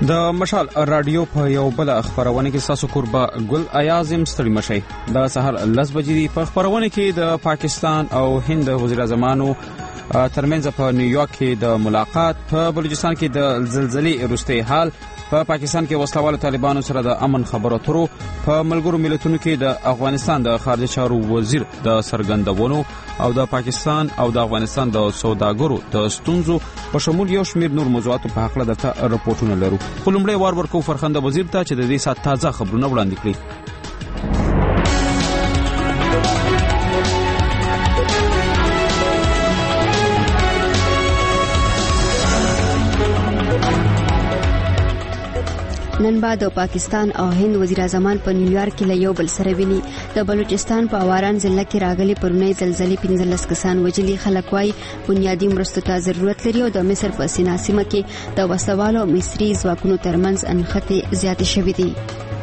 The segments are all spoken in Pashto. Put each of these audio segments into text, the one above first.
د مشال رادیو په یو بل خبرونه کې تاسو قربا ګل ایازم ستړي مشي د سحر 10 بجې په خبرونه کې د پاکستان او هند وزیر اعظمانو ترمنځ په نیویارک کې د ملاقات، په بلوچستان کې د زلزلې وروستی حال، په پاکستان کې وسلوال طالبانو سره د امن خبرو اترو، په ملګرو ملتونو کې د افغانستان د خارجه چارو وزیر د سرګندونو او د پاکستان او د افغانستان د سوداګرو د ستونزو په شمول یو شمېر نور موضوعات په حق له درته راپورټونه لرو. خو لومړی وار ورکو فرخنده وزیر ته چې د دې سات تازه خبرونه وړاندې کړي. نن بعد د پاکستان او هند وزیر اعظمان په نیویارک کې له یو بل سره ویني. د بلوچستان په اواران ضلع کې راغلي پرونی زلزلې 15 کسان وجلي. خلک وايي بنیادی مرستو ته ضرورت لري او د مصر په سینا سیمه کې د وسلوالو مصري ځواکونو ترمنځ انخته زیاتې شوې دي.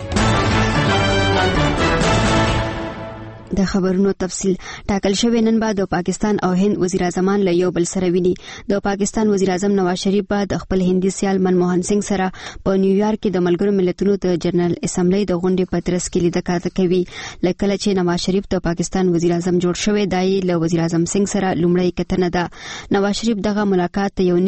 د خبرونو تفصیل ټاکل شوی. نن بعد د پاکستان او هند وزیر اعظمان له یو بل سره ویني. د پاکستان وزیر اعظم نواز شریف بعد خپل هندي سیال منموهن سنگ سره په نیویارک کې د ملګرو ملتونو د جنرال اسمبلی د غونډې په ترڅ کې لیدل کاته کوي. لکه چې نواز شریف د پاکستان وزیر اعظم جوړ شوی دی، له وزیر اعظم سنگ سره لومړی کتنه ده. نواز شریف دغه ملاقات یو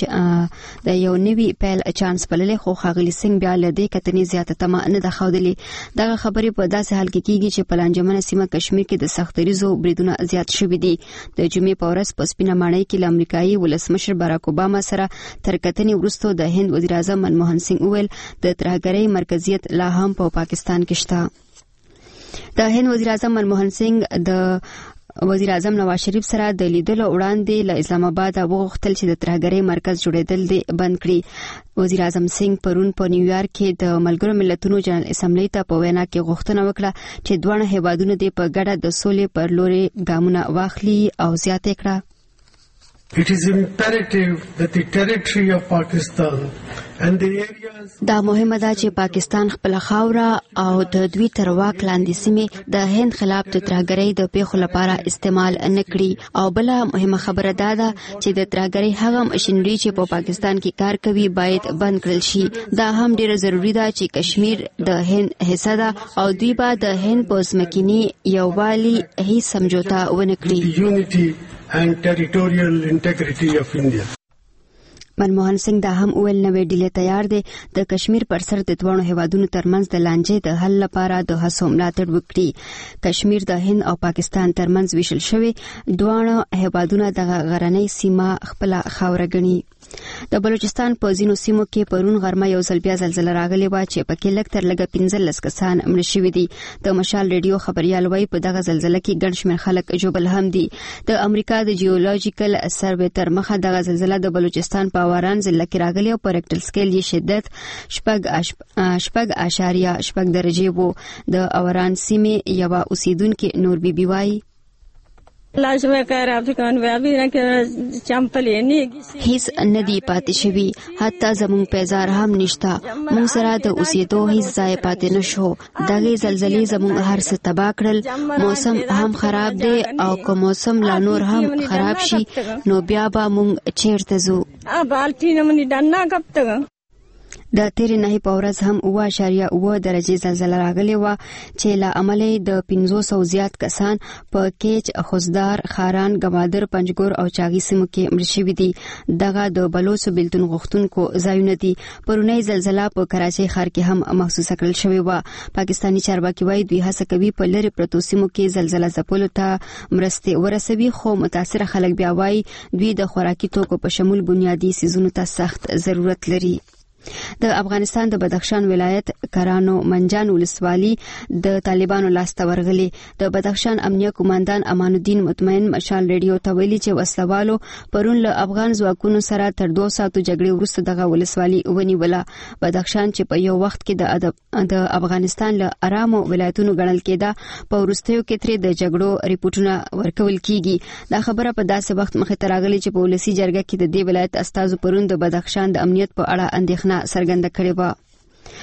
نوی پیل چانس بللی، خو ښاغلي سنگ بیا له دې کتنې زیاته تمه نه ده ښودلې. دغه خبرې په داسې حال کې کیږي چې په لانجمنه سیمه کشمیر کې د سختریزو بریدونه زیات شوي دي. د جمعې په ورځ په سپینه ماڼۍ کې له امریکایي ولسمشر باراک اوباما سره تر کتنې وروسته د هند وزیر اعظم منموهن سنگ وویل د ترهګرۍ مرکزیت لا هم په پاکستان کې شته. د هند وزیر اعظم منموهن سنگ د وزیر اعظم نواز شریف سره د لیدلو وړاندې له اسلام آباد وغوښتل چې د ترهګرۍ مرکز جوړېدل دې بند کړي. وزیر اعظم سنگ پرون په نیویارک کې د ملګرو ملتونو جنرال اسمبلی ته په وینا کې غوښتنه وکړه چې دوه هیوادونه دې په ګډه د سولې پر لوري ګامونه واخلي او زیاته کړه. It is imperative that the territory of Pakistan and the areas دا مهمه ده چې پاکستان خپل خاوره او د دوی تر واک لاندې سیمې د هند خلاف د ترهګرۍ د پیښو لپاره استعمال نه کړي. او بل مهمه خبره ده چې د ترهګرۍ هغه ماشينري چې په پاکستان کې کار کوي باید بند کړل شي. دا هم ډیره ضروری ده چې کشمیر د هند حصہ ده او دوی به د هند په ځمکني یووالي هیڅ سمجوتا ونه کړي. and territorial integrity of India. منموهن سنگ دا هم اول نوې ډیله تیار دی د کشمیر پر سر د دوه هیوادونو ترمنځ د لانجې د حل لپاره د هڅو ملاتړ وکړي. کشمیر د هند او پاکستان ترمنځ ویشل شوی دوه هیوادونه د غرنۍ سیمه خپل خاوره ګڼي. د بلوچستان په ځینو سیمو کې پرون غرمه یو ځل بیا زلزلہ راغلی و چې پکې لږ تر لږه 15 کسان مړه شوي دي. د مشال ریډیو خبريال وایي په دغه زلزلہ کې ګڼ شمېر خلک ژوبل هم دي. د امریکا د جیولوژیکل سروې تر مخه دغه زلزلہ د بلوچستان په اواران ضلع کې راغلی او په ریکټر سکیل یې شدت 6.8 درجې وو. د اواران سیمې یو اوسیدونکو نور بیبي وایي لازم کار افغان وابي نه کې چمپلې نه هیڅ ندی پاتې شوی، حتی زموږ پیزار هم نشتا. موږ سره د اوسېدو هیڅ ځای پاتې نشو. دغه زلزلې زموږ هر څه تباہ کړل. موسم هم خراب دی او که موسم لا نور هم خراب شي نو بیا به موږ چیرته ځو. بالټینه منی دنا کپته د تیرې نهي په ورځ هم 7.9 درجې زلزلہ راغلی و چې له امله د 500 زیات کسان په کېچ، خوزدار، خاران، ګمادر، پنجګور او چاغي سیمو کې مړه شوي دي. دغه د بلوڅو بیلتون غوښتونکو ځایونه دي. پرونی زلزلہ په کراچۍ ښار کې هم محسوسه کړل شوې و. پاکستاني چارواکي وايي دوی هڅه کوي په لری پرتو سیمو کې زلزلہ ځپلو ته مرستې ورسوي، خو متاثر خلک بیا وايي دوی د خوراکي توکو په شمول بنیادی سيزونو ته سخت ضرورت لري. د افغانستان د بدخشان ولایت کرانو منجان ولسوالي د طالبانو لاسته ورغلي. د بدخشان امنیه قوماندان امان الدین مطمئن مشال ریډیو ته ویلي چې وسلوالو پرون له افغان ځواکونو سره تر 2 ساعتو جګړې وروسته دغه ولسوالي ونیوله. بدخشان چې په یو وخت کې د افغانستان له آرامو ولایتونو ګڼل کېده، په وروستیو کې ترې د جګړو ریپورتونه ورکول کیږي. دا خبره په داسې وخت مخې ته راغلي چې په ولسی جرګه کې د دې ولایت استازو پرون د بدخشان د امنیت په اړه اندېښنه څرګنده کړې و.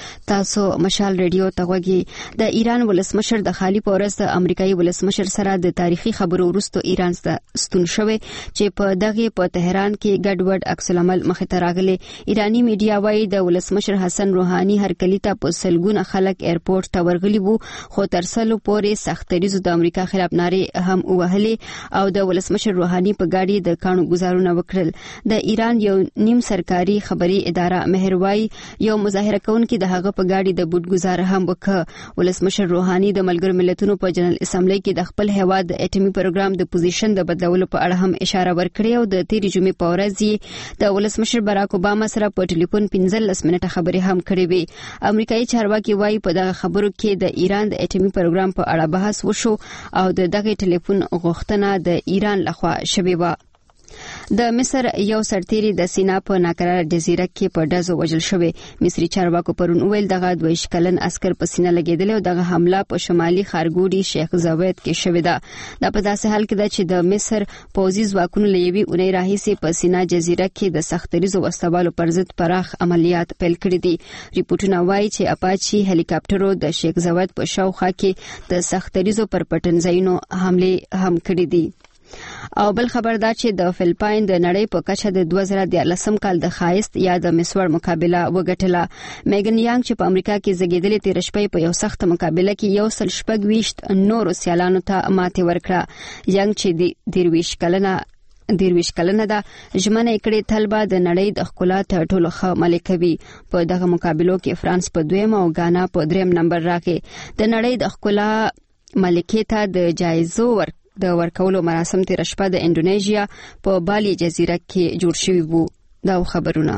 تاسو مشال ریډیو ته غوږی. د ایران ولسمشر د خالی پورس د امریکایي ولسمشر سره د تاریخي خبرو وروسته ایران ستون شوی چې په دغه په تهران کې ګډوډ عکس العمل مخ ته راغلی. ایرانی میډیا وايي د ولسمشر حسن روحاني هرکلی ته په سلګونه خلک ایرپورټ ته ورغلي وو، خو تر څلو پورې سختریزو د امریکا خلاف نارې هم وهلې او د ولسمشر روحاني په ګاډي د کانو گزارونه وکړل. د ایران یو نیم سرکاري خبري اداره مهروای یو مظاهره کوونکې د هغه په ګاډي د بوت گزار هم وکړ. ولسمشر روحاني د ملګرو ملتونو په جنرال اسمبلی کې د خپل هیواد د اټومي پروګرام د پوزیشن د بدلولو په اړه هم اشاره ورکړې او د تیرې جمعې په ورځ د ولسمشر باراک اوباما سره په ټلیفون 15 منټه خبرې هم کړې وې. امریکایي چارواکي وايي په دغه خبرو کې د ایران د اټومي پروګرام په اړه بحث وشو او د دغه ټلیفون غوښتنه د ایران لخوا شوې و. د مصر یو سرتیری د سینا په ناکراره جزیره کې په ډزو وژل شوی. مصري چارواکو پرون ویل دغه 22 کلن عسكر په سینه لګیدل او دغه حمله په شمالي خارګوډي شیخ زاوید کې شوې ده. دا په داسې حال کې ده چې د مصر پوځي ځواکونو لوي اونۍ راهیسې په سینا جزیره کې د سختریزو وسوالو پر ضد پراخ عملیات پیل کړي دي. ریپورتونه وایي چې اپاچي هلیکاپټرو د شیخ زاوید په شاوخوا کې د سختریزو پر پټنځایونو حمله هم کړې دي. او بل خبر دا چې د فلپاین د نړۍ په کچه د 2014 کال د خایست یا د مسور مقابله وګټله. میګن یانګ چې په امریکا کې زګیدلې تیر شپې په یو سخت مقابله کې یو سل شپږ ویشت نورو سیالانو ته ماتې ورکړه. یانګ چې د 20 کلنه ده ژمنه کړې طلبه د نړۍ د ښکلا تر ټولو ښه ملکه وي. په دغه مقابلو کې فرانس په 2 او غانا په 3 نمبر راغی. د نړۍ د ښکلا ملکې ته د جایزو د ورکولو مراسم تیر شپه د انډونیزیا په بالی جزیره کې جوړ شوي وو. دا خبرونه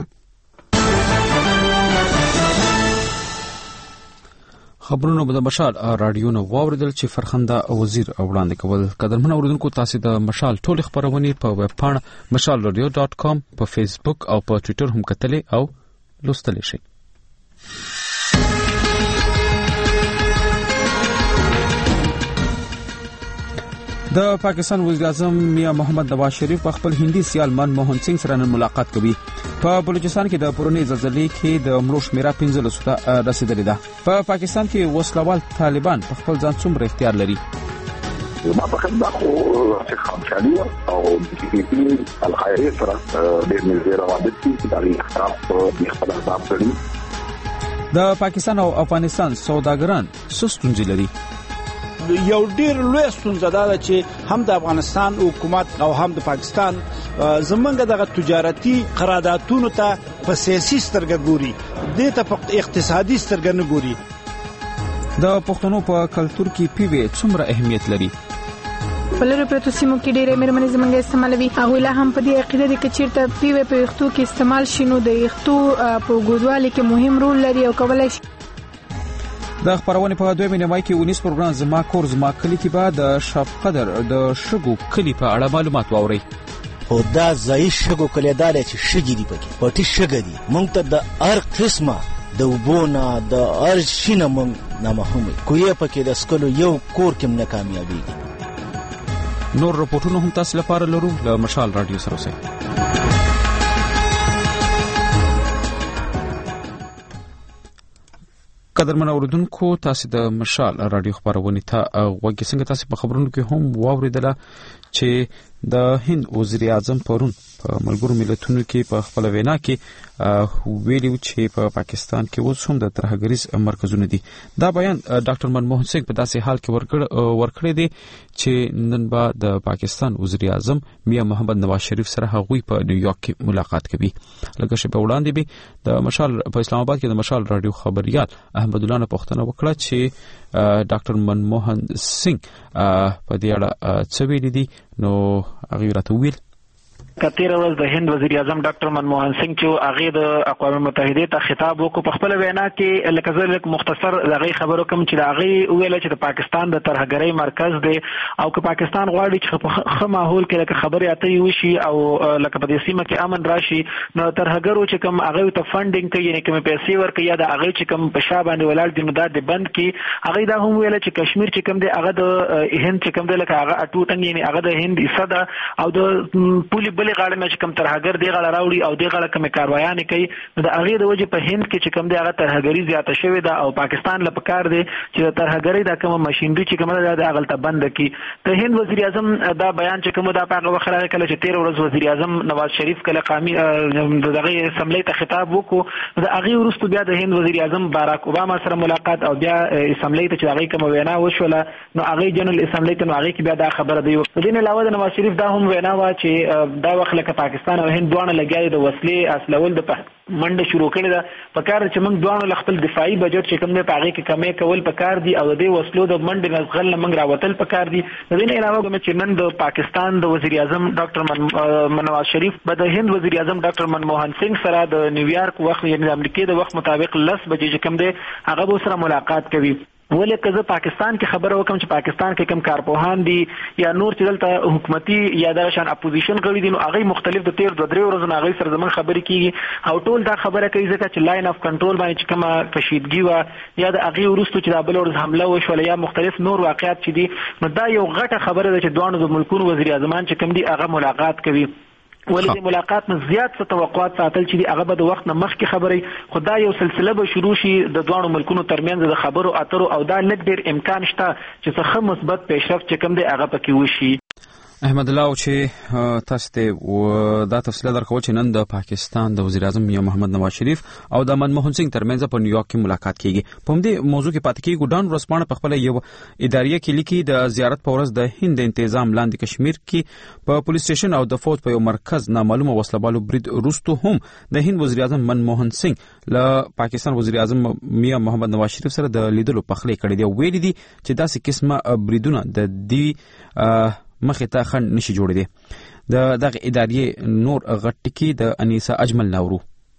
به د مشال رادیو نو واوریدل چې فرخنده وزیر وړاندې کول. قدرمن اوریدونکو تاسو د مشال ټول خبرونه په ویب پاڼه mashalradio.com په فیسبوک او په ټوئیټر هم کتلې او لوستلی شئ. د پاکستان وزیر اعظم میاں محمد نواز شریف په خپل هندي سیال منموهن سنگ سره نن ملاقات کوي. په بلوچستان کې د پرونی زلزلې کې د مړو شمیره 15 ته رسیدلې ده. په پاکستان کې وسلوال طالبان په خپل ځان څومره اختیار لري؟ ما په خپل خو خامخالي او د الخيريه سره د نظر روابط کې تاریخ خاص په خپل حساب کړی. د پاکستان او افغانستان سوداګران سستونځ لري. یو ډیر لوی ستونزه ده چې هم د افغانستان حکومت او هم د پاکستان زمونږ دغه تجارتي قراردادونو ته په سیاسي سترګه ګوري، دې ته په اقتصادي سترګه نه ګوري. د پښتنو په کلتور کې پیوې څومره اهمیت لري؟ په لرو پرتو سیمو کې ډېرې مېرمنې زمونږ استعمالوي. هغوی لا هم په دې عقیده دي چې چیرته پیوې په ویښتو کې استعمال شي نو د ویښتو په اوږدوالي کې مهم رول لري او کولی شي. د خبرونه په 2 نیمه کې ونیس پروګرام زما کور زما کلی کې به د شپ قدر د شګو کلی په اړه معلومات واوري. او دا ځای شګو کلی دار چې شګې دی پکې پټي شګې دي مونږ ته د هر قسمه د وبونه د هر شینه مونږ نه محرومي کوی پکې د سکلو یو کور کې نه کامیابی. نور رپورټونه هم تاسو لپاره لرو د مشال رادیو سره اوسئ. قدرمن اوریدونکو تاسو د مشال رادیو خبرونه ته وګورئ. څنګه تاسو په خبرونو کې هم واوریدله چې د هند وزیر اعظم پرون په ملګرو ملتونو کې په خپل وینا کې ویلي چې په پاکستان کې اوس هم د ترهګریز مرکزونه دي. دا بیان ډاکټر منموهن سنگ په داسې حال کې ورکړی دی چې نن به د پاکستان وزیر اعظم میاں محمد نواز شریف سره هغوی په نیویارک کې ملاقات کوي. لکه چې په وړاندې به د مشال په اسلام آباد کې د مشال رادیو خبريال احمد الله نه پوښتنه وکړه چې ډاکټر منموهن سنگ په دې اړه څه ویلي دي. نو هغه راته ویل کتیر ورځ د هند وزیر اعظم ډاکټر منموهن سنگ چې هغه د اقوام متحده ته خطاب وکړ په خپل وینا کې لکه زلک مختصر هغه خبرو کوم چې هغه ویل چې د پاکستان د ترهګرۍ مرکز دی او که پاکستان غواړي چې په ښه ماحول کې لکه خبرې اترې وشي او لکه په دې سیمه کې امن راشي نو ترهګرو چې کوم هغه ته فنډینګ کوي یعنی کوم پیسې ورکوي یا د هغه چې کوم په شا باندې ولال دي نو دا د بند کې هغه دا هم ویل چې کشمیر چې کوم دی هغه د هند چې کوم دی لکه هغه اټوټنګ یعنی هغه د هند حصہ ده او د پولی بلې غاړه نه چې کوم ترهګر دی غاړه راوړي او دی غاړه کوم کاروایانې کوي نو د هغه د وجه په هند کې چې کوم دی هغه ترهګری زیاته شوې ده او پاکستان له پکار دی چې د ترهګری د کوم ماشينري چې کوم ده هغه ته بند کړي ته هند وزیر اعظم دا بیان چې کوم دا په وخت راغی کله چې 13 ورځ وزیر اعظم نواز شریف کله قومي دغه اسمبلی ته خطاب وکړو د هغه وروسته بیا د هند وزیر اعظم باراک اوباما سره ملاقات او بیا اسمبلی ته چې هغه کوم وینا وشوله نو هغه جنرال اسمبلی ته هغه کې بیا دا خبره دی د دې علاوه د نواز شریف دا هم وینا وا چې دا وخت لکه پاکستان او هند دوه لګیاي د وسلې اصلول د منډه شروع کړې ده په کار چې موږ دوه خپل دفاعي بجټ چې کوم دی په هغه کې کمې کول په کار دي او د وسلو د منډه نزغل موږ راوتل په کار دي د دې علاوه چې نن د پاکستان د وزیر اعظم ډاکټر نواز شریف به د هند وزیر اعظم ډاکټر منموهن سنگ سره د نیویارک وخت یعنی د امریکای د وخت مطابق 10 بجې چې کوم دی هغه به سره ملاقات کوي ولې که زه پاکستان کې خبره وکم چې پاکستان کې کوم کارپوهان دي یا نور چې دلته حکومتي یا د شان اپوزیشن غړي دي نو هغه مختلف د 13 ورځې نه هغه سره زمون خبرې کیږي او ټول دا خبره کوي چې لاین اف کنټرول باندې چې کومه کشیدګي و یا د هغه ورستو چې د بل ورځ حمله وشول یا مختلف نور واقعیت چې دي نو دا یو غټه خبره ده چې دوه د ملکونو وزیر اعظمان چې کوم دي هغه ملاقات کوي ولې د ملاقات نه زیات څه توقعات ساتل چې هغه به د وخت نه مخکې خبرې خدای یو سلسله به شروع شي د دوه ملکونو ترمنځ د خبرو اترو او دا لږ ډیر امکان شته چې څه مثبت پیشرفت چې کوم دی هغه پکې وشي احمد الله چې تاسو ته دا تفصیل درکول چې نن د پاکستان د وزیر اعظم میا محمد نواز شریف او د منموهن سنگ ترمنځ په نیویارک کې ملاقات کیږي په دې موضوع کې پاتې کیږي ډان ورسپانه په خپل یو اداريه کې لیکي د زیارت په ورځ د هند تنظیم لاندې کشمیر کې په پولیس سټیشن او د فوج په یو مرکز نامعلومه وسلوالو برید روستو هم د هند وزیر اعظم منموهن سنگ له پاکستان وزیر اعظم میا محمد نواز شریف سره د لیدلو پخلی کړی دی ویلي دي چې داسې قسمه بریدونه د دې مخه ته خن نشي جوړ دي دغه ادارې نور غټکی د انیسا اجمل نورو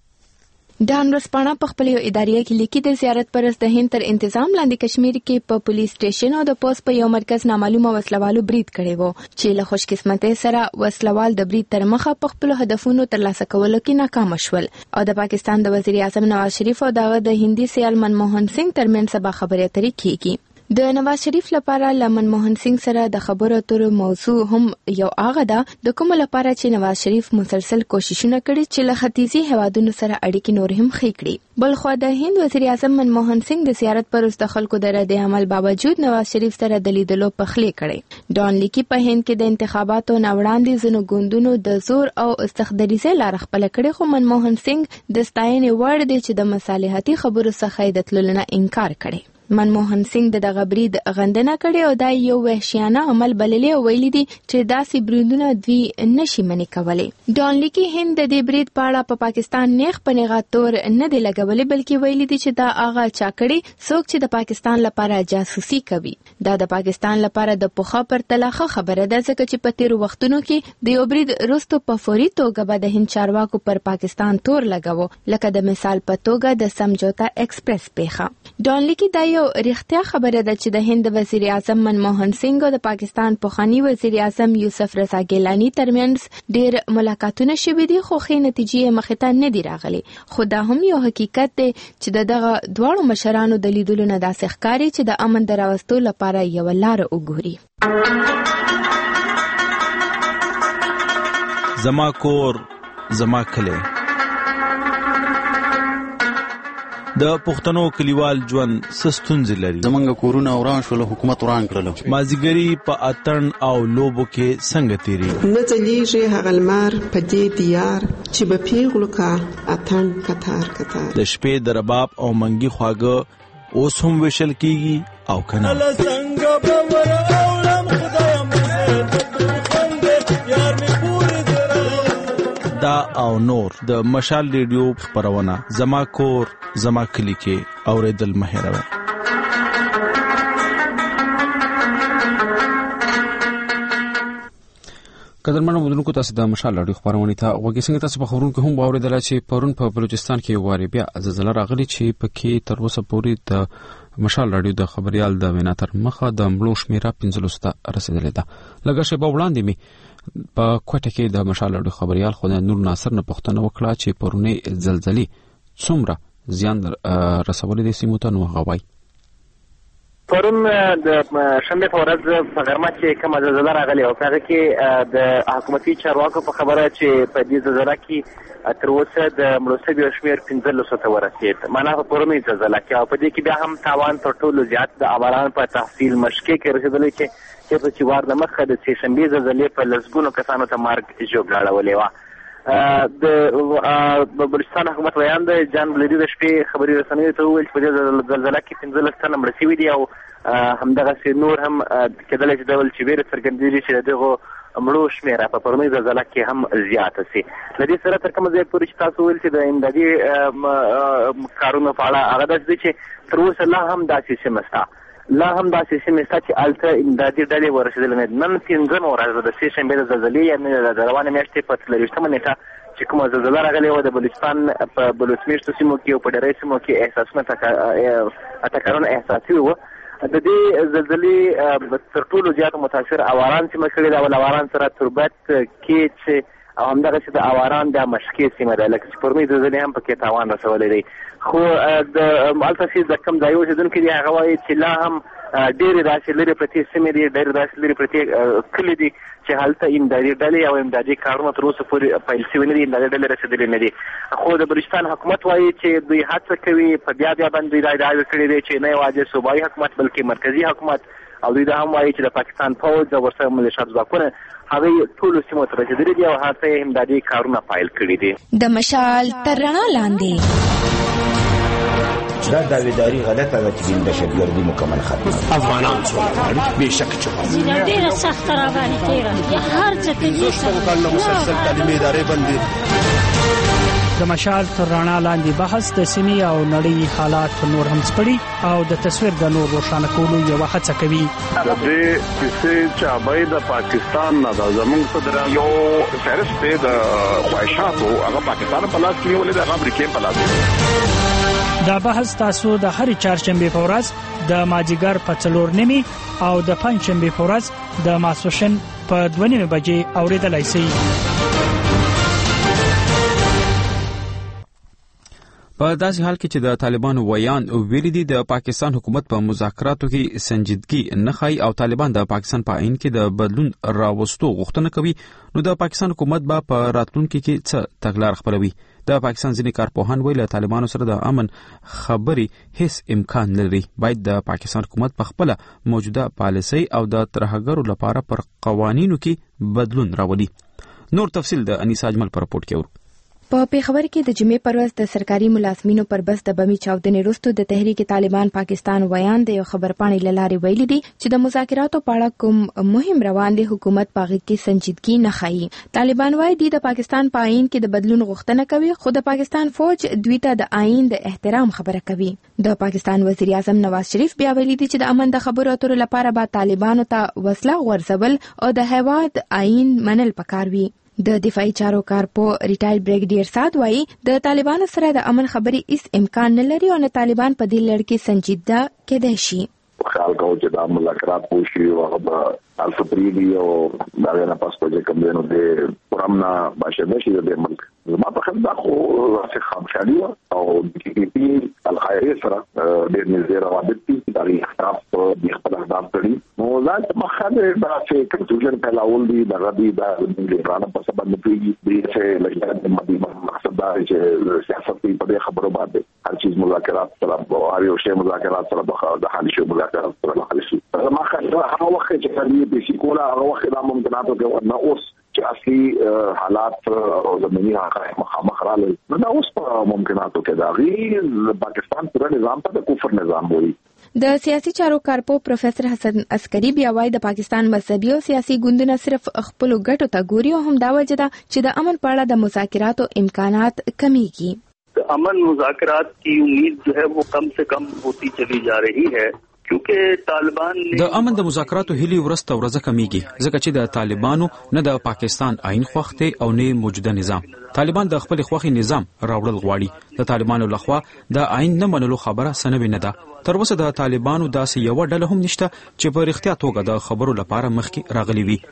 ډان رسپانا په خپل یو ادارې کې لیکي د زیارت پرست د هند تر انتظام لاندې کشمیر کې په پولیس سټیشن او د پوس په یو مرکز نامعلومه وسلوالو برید کړی وو چې له خوش قسمتۍ سره وسلوال د برید تر مخه په خپل هدفونو ترلاسه کولو کې ناکام شول او د پاکستان د وزیر اعظم نواز شریف او د هندي سیال منموهن سنگ ترمنځ سبا خبرې اترې کیږي د نواز شریف لپاره منموهن سنگ سره د خبرو اترو موضوع هم یو هغه ده د کوم لپاره چې نواز شریف مسلسل کوششونه کړي چې له ختیځي هوادونو سره اړیکې نور هم ښې کړي بلخو د هند وزیر اعظم منموهن سنگ د زیارت پر وروسته خلکو د رد عمل باوجود نواز شریف سره د لیدلو پخلی کړي ډان لیکي په هند کې د انتخاباتو نه وړاندې ځینو ګوندونو د زور او استخداریزه لار خپل کړي خو منموهن سنگ د ستاینې وړ دی چې د مصالحتي خبرو څخه د تللو نه انکار کړي منموهن سنگ د غبرید غندنه کړي او دا یو وحشیانه عمل بللی او ویلي دي چې داسې بریدونه دوی نشي منې کولای ډان لیکي هند د دې برید په اړه په پاکستان نیغ په نیغه تور نه دی لګولې بلکې ویلي دي چې دا هغه چا کړي څوک چې د پاکستان لپاره جاسوسي کوي دا د پاکستان لپاره د پوخا پر تلاخه خبره ده ځکه چې په تیرو وختونو کې د یو برید وروسته په فوري توګه به د هند چارواکو پر پاکستان تور لګاوه لکه د مثال په توګه د سمجوتا ایکسپریس پیښه ډان لیکي دا یو رښتیا خبره ده چې د هند وزیر اعظم منموهن سنگ او د پاکستان پخوانی وزیر اعظم یوسف رضا ګیلانی ترمنځ ډیر ملاقاتونه شوي دي خو ښې نتیجې مخې ته نه دي راغلي خو دا هم یو حقیقت دی چې دغه دواړو مشرانو د لیدلو نه داسې ښکاري چې د امن د راوستو لپاره یو لار وګوري زما کور زما کلی د پښتنو کلیوال ژوند سستونځ لري زمونږ کورونه وران شول حکومت وران کړل مازیګری په اتن او لوبو کې څنګه تیری نه ځلیږي هغه لمر په دې دیار چې به پیغلو کا اتن کتار کتار د شپې د رباب او منګي خواږه اوس هم وشل کیږي او کنه څنګه باور اورم خدایم دا او نور د مشال ریډیو خبرونه زما کور زما کلی کې اوریدل مهیروي قدرمنو مدونکو تاسو د مشال ریډیو خبرونه ته وګورئ څنګه تاسو په خبرونو کې هم اوریدل چې پرون په بلوچستان کې واره بیا زلزلہ راغلی چې پکې تر اوسه پورې د مشال ریډیو د خبريال د وینا تر مخه د مړو شمیره 15 ته رسیدلې ده لږه شی په وړاندې می په کوټه کې د مشال ریډیو خبريال خدای نور ناصر نه پښتنه وکړه چې پرونی زلزلې څومره زیان رسولې د سیمو ته نو غوي پرون د شنبه په ورځ په غرمه کې کومه زلزله راغلې او هغه کې د حکومتي چارواکو په خبره چې په دې زلزله کې تر اوسه د مړو شویو شمېر 1500 ته ورسېد. معنا په پرونی زلزله کې او په دې کې بیا هم تاوان تر ټولو زیات د آباران په تحصیل مشکې کې رسېدلی چې په وار د مخه د سې شنبې زلزلې په لسګونو کسانو ته مرګ ژوبلاړولې وه. د بلوچستان حکومت ویان د جان بلدي د شپې خبري رسنیو ته وویل چې په دې زلزله کې 15 تنه مړه شوي دي او همدغسې نور هم کېدلی چې ډول چې ویره څرګندېږي چې د دغو مړو شمېره په پرونۍ زلزله کې هم زیاته سي. له دې سره تر کومه ځای پورې چې تاسو ویل چې د امدادي کارونو په اړه هغه داسې دی چې تر اوسه لا هم داسې سیمه شته چې هلته امدادي ډلې ورسېدلې نه دي. نن 5مه ورځ د سې شنبې د زلزلې یعنې د روانې میاشتې په 23مه نیټه چې کومه زلزله راغلې وه د بلوچستان په بلوچمیشتو سیمو کې او په ډېری سیمو کې احساسونه ټکرونه احساسي وه. د دې زلزلې تر ټولو زیات متاثر اواران سیمه کړې ده او له اواران سره تربت کیچ او همدغسې د اواران د مشکې سیمه ده لکه چې پرونۍ زلزلې هم پکې تاوان رسولی دی. خو هلته چې د کوم ځای اوسېدونکي دي هغه وایي چې لا هم ډېرې داسې لرې پرتې سیمې دي ډېرې داسې لرې پرتې کلي دي چې هلته امدادي ډلې او امدادي کارونه تر اوسه پورې پیل شوي نه دي امدادي ډلې رسېدلې نه دي. خو د بلوچستان حکومت وایي چې دوی هڅه کوي په بیا باندې دا ادعاوې کړې دي چې نه یوازې صوبایي حکومت بلکې مرکزي حکومت او دوی دا هم وایي چې د پاکستان پوځ او ورسره ملیشات ځواکونه هغوی ټولو سیمو ته رسېدلي دي او هلته یې امدادي کارونه پیل کړي دي. د مشال تر رڼا لاندې دا داویداری غلطه ده چې د دهشتګردي مکمل ختمه افغانان څومره بېشک چې ډېره سخته راباندې تېره هر څه ته مسلسل تعلیمي ادارې بندې. د مشال تر رڼا لاندې بحث د سیمې او نړۍ حالات نور هم سپړي او د تصویر د نور روښانه کولو یوه هڅه کوي. د دې کیسې چابۍ د پاکستان نه ده زموږ صدر یو فهرست دی د خواهشاتو هغه پاکستان په لاس کې نیولې ده هغه امریکې په لاس کې. دا بحث تاسو د هرې چهارشنبې په ورځ د مازدیګر په 4:30 او د پنجشنبې په ورځ د ماسپښین په 2:30 بجې اورېدلای شئ. په داسې حال کې چې د طالبانو ویان ویلي دي د پاکستان حکومت په مذاکراتو کې سنجیدګي نه ښایي او طالبان د پاکستان په آئین کې د بدلون راوستو غوښتنه کوي، نو د پاکستان حکومت به په راتلونکي کې څه تګلار خپلوي. د پاکستان ځینې کارپوهان وایي له طالبانو سره د امن خبرې هیڅ امکان نه لري. باید د پاکستان حکومت په خپله موجوده پالیسۍ او د ترهګرو لپاره پر قوانینو کې بدلون راولي. نور تفصیل د انیس اجمل پر رپورټ کې ورو. په پیښور کې د جمعې پر ورځ د سرکاري ملازمینو پر بس د بمي چاودنې وروسته د تحریک طالبان پاکستان ویان د یو خبرپاڼې له لارې ویلي دي چې د مذاکراتو په اړه کوم مهم روان دي حکومت په هغه کې سنجیدګي نه ښیي. طالبان وایي د پاکستان په آئین کې د بدلون غوښتنه کوي، خو د پاکستان فوج دوی ته د آئین د احترام خبره کوي. د پاکستان وزیر اعظم نواز شریف بیا ویلي دي چې د امن د خبرو اترو لپاره به طالبانو ته وسله غورځول او د هیواد آئین منل پکار وي. د دفاعي چارو کارپو ریټایل بریګیډیر سات وایي د طالبانو سره د امن خبرې هیڅ امکان نه لري او نه طالبان په دې لړ کې سنجیده کېدای شي. خیال کوو چې دا مذاکرات وشي او هغه الفبریدي او دا نه پاس په کوم دی نو د پرامنا باشنده شي د ملک زما په خپل دا خو څه خامخالي او د پی پی الخيري سره د نظر روابط دي تاریخ تاسو د خپل اهداف کړی نو ځکه مخاله دا چې کنټروژن پیلاول دي د غدي دا د پرانه په سبب دی چې لږه د مقصد دا چې سیاست په خبرو باندې هر چیز مذاکرات سره او هر یو شی مذاکرات سره د حل شي مذاکرات سره حل شي زما خاطر هغه وخت چې د سیکولا هغه وخت د ممکناتو کې نه اوس چې اصلي حالات او زمینی حقایق مخامخ راغلي نو اوس په ممکناتو کې دا غي پاکستان پر نظام ته د کفر نظام وایي. د سیاسي چارو کارپو پروفیسور حسن عسکری بیا وايي د پاکستان مذهبي او سیاسي ګوندونه صرف خپل ګټو ته ګوري او هم دا وجه ده چې د امن په اړه د مذاکراتو امکانات کمیږي. امن مذاکرات کی امید جو ہے وہ کم سے کم ہوتی چلی جا رہی ہے کیونکہ طالبان د امن د مذاکراتو هلي ورسته ورځ کمیږي ځکه چې د طالبانو نه د پاکستان آئین خوښته او نه موجوده نظام. طالبان د خپل خوخي نظام راوړل غواړي. د طالبانو لخوا د آئین نه منلو خبره سنوي نه ده. تر اوسه د طالبانو داسې یو ډله هم نشته چې په اړتیا توګه د خبرو لپاره مخکې راغلي وي.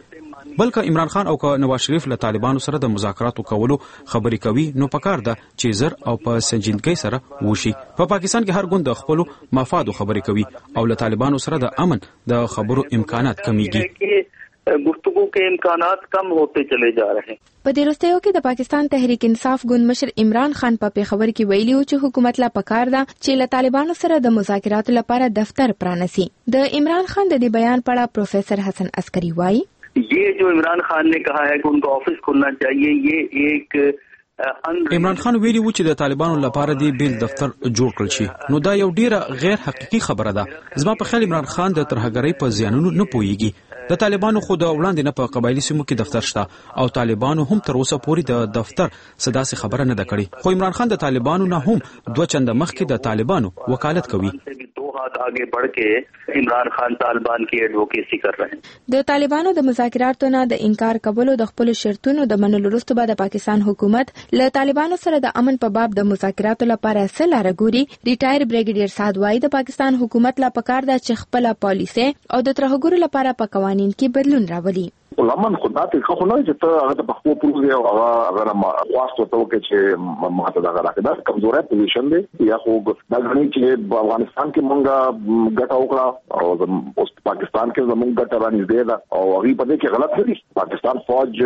بلکې عمران خان او نواز شریف له طالبانو سره د مذاکراتو کولو خبرې کوي نو پکار ده چې زر او په سنجیدګۍ سره وشي. په پاکستان کې هر ګوند د خپل مفادو خبرې کوي او له طالبانو سره د امن د خبرو امکانات کمیږي. गुफ्तगू के इम्कानात कम होते चले जा रहे हैं. په دې وروستیو کې د پاکستان تحریک انصاف ګوند مشر عمران خان په پیښور کې ویلي و چې حکومت لا پکار ده چې له طالبانو سره د مذاکراتو لپاره دفتر پرانسي. د عمران خان د دې بیان په اړه پروفیسر حسن عسکری وایي ये जो इमरान खान ने कहा है कि उनका ऑफिस खुलना चाहिए ये एक عمران خان ویلي و چې د طالبانو لپاره دی بیل دفتر جوړ کړل شي نو دا یو ډیره غیر حقيقي خبره ده. زما په خیال عمران خان د ترهګرۍ په زیانونو نه پوهیږي. د طالبانو خو د وړاندې نه په قبایلی سیمو کې دفتر شته او طالبانو هم تر اوسه پورې د دفتر صداسي خبره نه ده کړې. خو عمران خان د طالبانو نه هم 2 چنده مخکې د طالبانو وکالت کوي. आगे बढ़ के इमरान खान तालिबान की एडवोकेसी कर रहे हैं. د طالبانو د مذاکراتو نه د انکار کولو د خپل شرطونو د منلو وروسته به د پاکستان حکومت له طالبانو سره د امن په باب د مذاکراتو لپاره څه لاره ګوري. ریټایر بریګیډیر سعد وایي د پاکستان حکومت لا پکار ده چې خپل پالیسي او د ترهګرو لپاره په قوانین کې بدلون راولي. لمن خدای ته خو نه چې ته هغه په خپل پروژه او هغه ما واسطه ته کې چې ماته دا راکړه دا کمزورې پوزیشن دی یا خو دا غني چې په افغانستان کې مونږه ګټه وکړه او اوس پاکستان کې زمونږ ګټه باندې دی دا او هغه په دې کې غلط دی. پاکستان فوج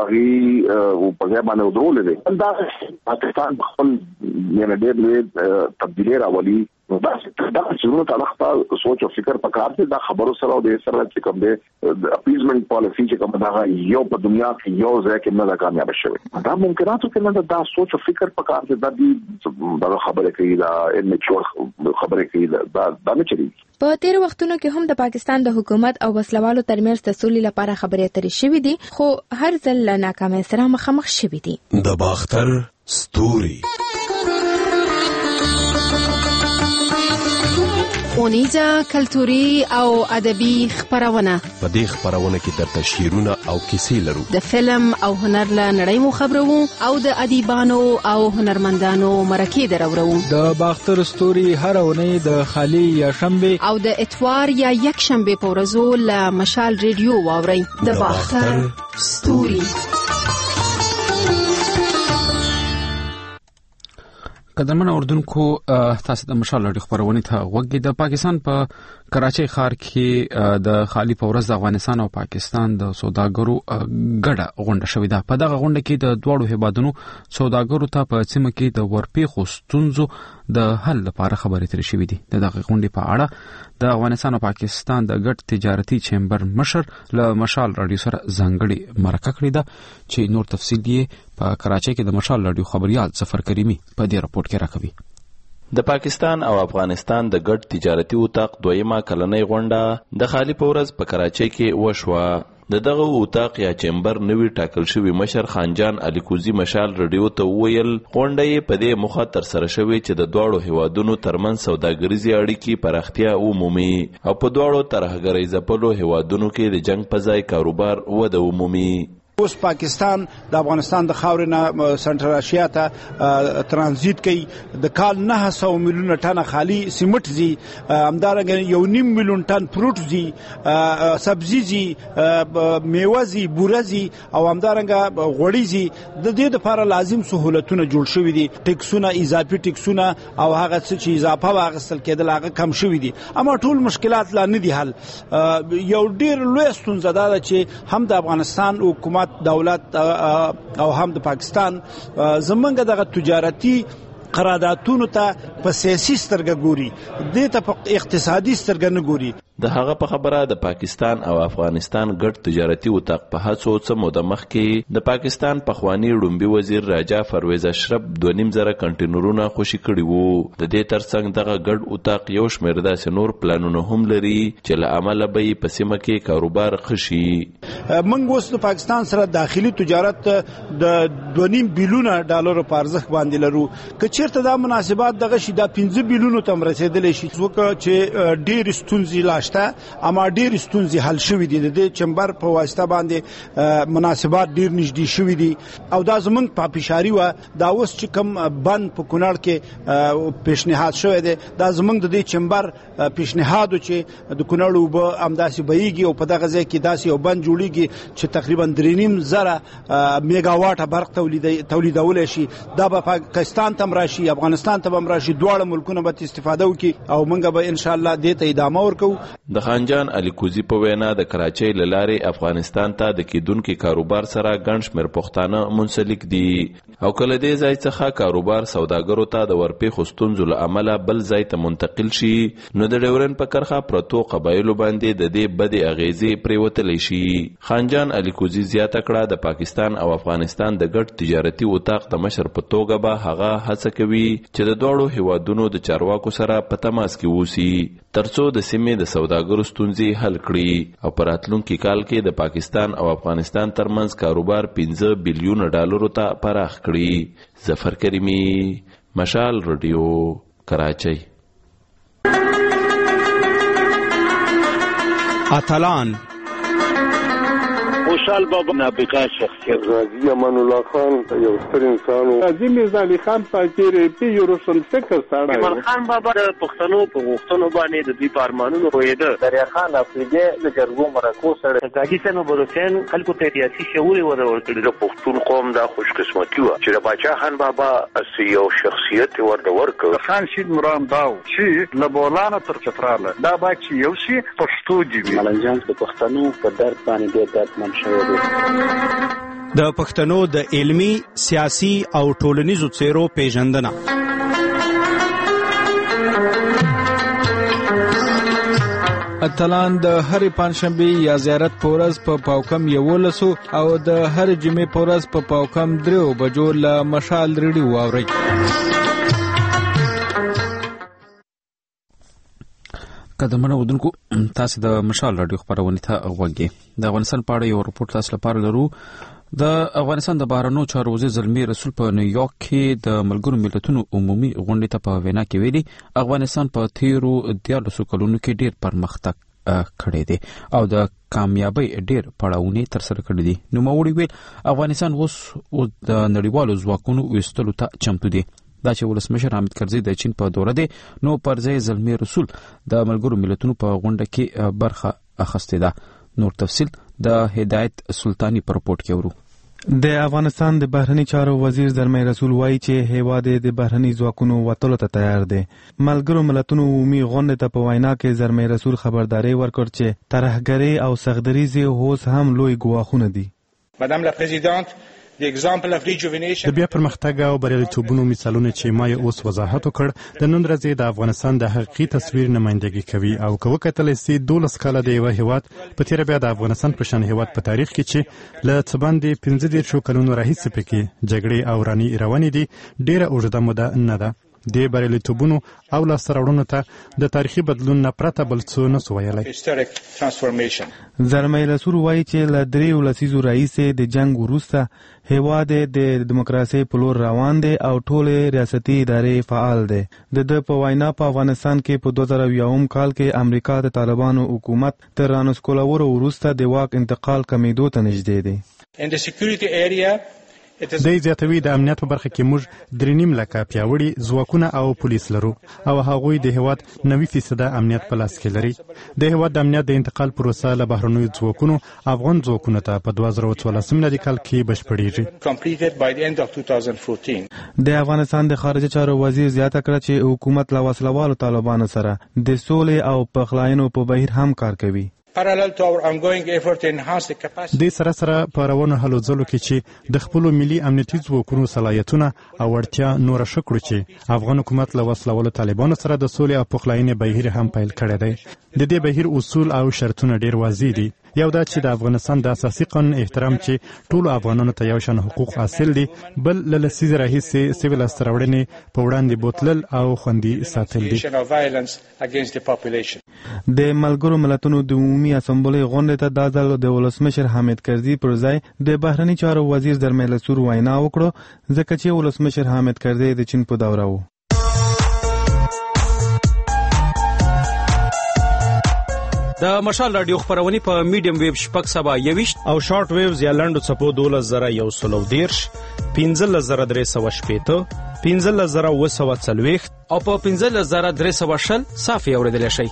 هغه په ځای باندې ودرول دي دا پاکستان خپل یعنی ډېر تبدیلی راولي. دا څنګه تلخته سوچ او فکر پکار دي دا خبرو سره او د سره چې کوم دی اپیزمنت پالیسی چې کوم دا یو په دنیا کې یو ځای کې نه کامیاب شوی دا ممکناتو کې نه دا سوچ او فکر پکار دي دا خبره کوي دا انچور خبره کوي دا نه چلی. په تیر وختونو کې هم د پاکستان د حکومت او وسلوالو ترمنځ د سولې لپاره خبرې اترې شوې دي خو هر ځل له ناکامۍ سره مخامخ شوې دي. د باختر ستوري اونیزه کلتوري او ادبي خبرونه. په دې خبرونه کې درته شعرونه او کیسې لرو. د فلم او هنر له نړۍ مو خبرو او د ادیبانو او هنرمندانو مرکې درورو. د باختر ستوري هر اونۍ د خالی یا شنبه او د اتوار یا یک شنبه په ورځو له مشال ریډیو واورئ. د باختر ستوري. قدرمن اردوونکو تاسو د مشال لړۍ خبرونه ته وګورئ. د پاکستان په کراچۍ ښار کې د خالی په ورځ د افغانستان او پاکستان د سوداګرو ګډه غونډه شوې ده. په دغه غونډه کې د دوړو هیوادونو سوداګرو ته په سیمه کې د ورپېښو ستونزو د حل لپاره خبرې ترې شوې دي. دغه غونډې په اړه د افغانستان او پاکستان د ګډ تجارتي چیمبر مشر له مشال رادیو سره ځانګړي مرکه کړې ده چې نور تفصیل یې په کراچۍ کې د مشال رادیو خبريال ظفر کریمی په دې راپورټ کې راکوي. د پاکستان او افغانستان د ګډ تجارتي اتاق دویمه کلنۍ غونډه د خالی په ورځ په کراچۍ کې وشوه. دغه اتاق یا چیمبر نوی ټاکل شوی مشر خانجان علي کوزي مشال رادیو ته ویل غونډه یې په دې مخه تر سره شوې چې د دوړو هیوادونو ترمن سوداګریزي اړیکې پراختیا ومومي او په دوړو ترهګرۍ ځپلو هیوادونو کې د جنگ په ځای کاروبار وده ومومي. اوس پاکستان د افغانستان د خاورې نه سنټرل اشیا ته ترانزیت کوي. د کال 900 میلیون ټن خالی سیمټ زی همدارنګه 1.5 میلیون ټن فروټ زی سبزی زی میوه زی بوره زی او همدارنګه غوړی زی. د دې لپاره لازم سہولتونه جوړ شوي دي. ټیکسونه اضافي ټیکسونه او هغه څه چې اضافه واغستل کېدل هغه کم شوي دي اما ټول مشکلات لا نه دي حل. یو ډیر لوی ستونزه ده چې هم د افغانستان حکومت دولت او هم د پاکستان زمونږ دغه تجارتي قراردادونو ته په سیاسي سترګه ګوري دې ته په اقتصادي سترګه نه ګوري. د هغه په خبره د پاکستان او افغانستان ګډ تجارتي اتاق په هڅو څه موده مخکې د پاکستان پخوانی ډومبي وزیر راجا پرویز اشرف 2.5 کنټینرونه خوشي کړي وو. د دې ترڅنګ دغه ګډ اتاق یو شمېر داسې نور پلانونه هم لري چې له عمله به په سیمه کې کاروبار خشي. موږ اوس د پاکستان سره داخلي تجارت د 2.5 بلیون ډالر په ارزښت باندې لرو. که چیرته دا مناسبات دغه شي د 15 بلیون ته رسیدلی شي څوک چې ډېر ستونزې لا شته اما ډیر ستونزې حل شوې دي. د چمبر په واسطه باندې مناسبات ډیر نږدې شوې دي او دا زمونږ په پېشاري و دا اوس چې کوم بند په کونړ کې پیشنهاد شوی دی دا زمونږ د دې چمبر پیشنهاد چې د کونړ اوبه همداسې بهیږي او په دغه ځای کې داسې یو بند جوړیږي چې تقریبا 3.5 میگا واټه برق تولیدولی شي. دا به پاکستان ته هم راشي افغانستان ته هم راشي دواړه ملکونه به استفاده وکړي او موږ به ان شاء الله دې ته ادامه ورکوو. د خانجان علي کوزي په وینا د کراچۍ له لارې افغانستان ته د کیدونکو کاروبار سره ګڼ شمېر پښتانه منسلک دي او کله دې ځای څخه کاروبار سوداګرو ته د ورپېښو ستونزو له امله بل ځای ته منتقل شي نو د ډیورن په کرښه پرتو قبایلو باندې د دې بدې اغیزې پرېوتلی شي. خانجان علي کوزي زیاته کړه د پاکستان او افغانستان د ګډ تجارتي اتاق د مشر په توګه به هغه هڅه کوي چې د دواړو هیوادونو د چارواکو سره په تماس کې اوسي ترڅو د سیمې د سوداګرو ستونزې حل کړي او په راتلونکي کال کې د پاکستان او افغانستان ترمنځ کاروبار 15 بلیون ډالرو ته پراخ کړي. ظفر کریمی، مشال رادیو، کراچۍ. اتلان خوشحال بابا نابغه شخصیت غازی امان الله خان یو ستر انسان و عظیم میرزا علي خان فقیر پی روشن فکر سره ایمان خان بابا د پښتنو په غوښتنو باندې د دوی په ارمانونو پوهېده. دریا خان افریدي د جرګو مرکو سره قاضي صاحب بروسین خلکو ته سیاسي شعور ورکړي. د پښتون قوم دا خوش قسمتي و چې د باچا خان بابا یو شخصیت ورکړ. خان شید مرام داو چې لبولانه تر چتراله دا با چې یو شي پښتو دی. ملنجان د پښتنو په درد باندې ډېر دردمن شوی دی. د پښتنو د علمی، سیاسي او ټولنیزو څیرو پیژندنه. اتلان د هرې پنځشنبې یا زیارت په ورځ په پاوکم 11 او د هرې جمعې په ورځ په پاوکم 3 بجو له مشال ریډیو واورئ. قدمونه ودونکو تاسو د مشال رادیو خبرونه ته غوږی. د افغانستان په اړه یو راپور تاسو لپاره لرو. د افغانستان د بهرنیو چارو وزیر زلمی رسول په نیویارک کې د ملګرو ملتونو عمومي غونډې ته په وینا کې ویلي افغانستان په تیرو 13 کلونو کې ډیر پرمختګ کړی دی او د کامیابی ډیر پړاوونه تر سره کړی دي. نو موري ویل افغانستان اوس د نړیوالو ځواکونو وستلو ته چمتو دی. دا چې ولسمشر حامد کرزي د چین په دوره دی نو پر ځای زلمی رسول د ملګرو ملتونو په غونډه کې برخه اخیسته ده. نور تفصیل د هدایت سلطانی په رپورت کې ورو. د افغانستان د بهرنی چارو وزیر زلمی رسول وایي چې هیواد د بهرنی ځواکونو وټولو ته تیار دی. ملګرو ملتونو عمومي غونډه ته په وینا کې زلمی رسول خبرداري ورکړ چې ترهګري او سختدریزي اوس هم لوی ګواښونه دي. مدام لا پریزیدانت د بیا پرمختګ او بریالیتوبونو مثالونه چې ما یې اوس وضاحت وکړ د نن ورځې د افغانستان د حقیقي تصویر نمایندګي کوي او که وکتل سي 12 کاله د یو هیواد په تیر بیا د افغانستان په شان هیواد په تاریخ کې چې له څه باندې 15 کلونو راهیسې پکې جګړې او رانی روانې دي ډیره اوږده موده نه ده. د بریالیتوبونو او لاسته راوړنو ته د تاریخي بدلون نه پرته بل څه نه سو ویلی. زلمی رسول وایي چې له 3 لسیزو راهیسې د جنگ وروسته هیواد د دیموکراسۍ په لور روان دی او ټولې ریاستي ادارې فعال دی. د په وینا په افغانستان کې په 2001 کال کې امریکا د طالبانو حکومت تر رانسکولولو وروسته د واک انتقال کمیدو ته نږدې دی. د زیاتوي د امنیت په برخه کې موږ 3.5 لکه پیاوړي ځواکونه او پولیس لرو او هغوی د هیواد 90% امنیت په لاس کې لري. د هیواد د امنیت د انتقال پروسه له بهرنیو ځواکونو افغان ځواکونو ته په 2014 میلادي کال کې بشپړېږي. د افغانستان د خارجه چارو وزیر زیاته کړه چې حکومت له وسلوالو طالبانو سره د سولې او پخلاینو په بهیر هم کار کوي. د سره په روانو هلو ځلو کې چې د خپل ملي امنیتي ځواکونو صلاحیتونه او اړتیا نور شکړو چې افغان حکومت له وسلوالو طالبانو سره د سولې او پخلاینې بهیر هم پیل کړی دی. د دې بهیر اصول او شرطونه ډیر واضح دي. یو دا چې د افغانستان د اساسي قانون احترام چې ټول افغانانو ته یو شان حقوق حاصل دي، بل له لسیزې راهیسې سیویل استراوړنې په وړاندې بوتلل او خوندي ساتل دي. د ملګرو ملتونو د عمومي اسامبلې غونډې ته دا ځل د ولسمشر حامد کرزي پر ځای د بهرني چارو وزیر زلمی رسول وینا وکړه، ځکه چې ولسمشر حامد کرزي د چین په دوره و. د مشال رادیو خبرونه په میډیم ویب شپږ سبا 21 او شارټ ویوز یا لنډو چپو 12110 15380 15040 او په 15320 صافي اوریدل شي.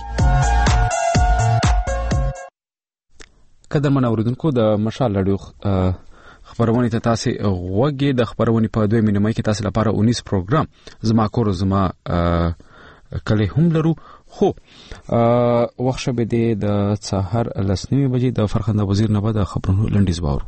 قدرمن اوریدونکو د مشال رادیو خبرونه ته تاسو غوږی د خبرونه په 2 مینه کې تاسو لپاره 19 پروګرام زما کور زما کله هم لرو خو وخت شبه د سحر لسنیمه بجې د فرخنده وزیر نه بعد خبرونو لنډیز باور.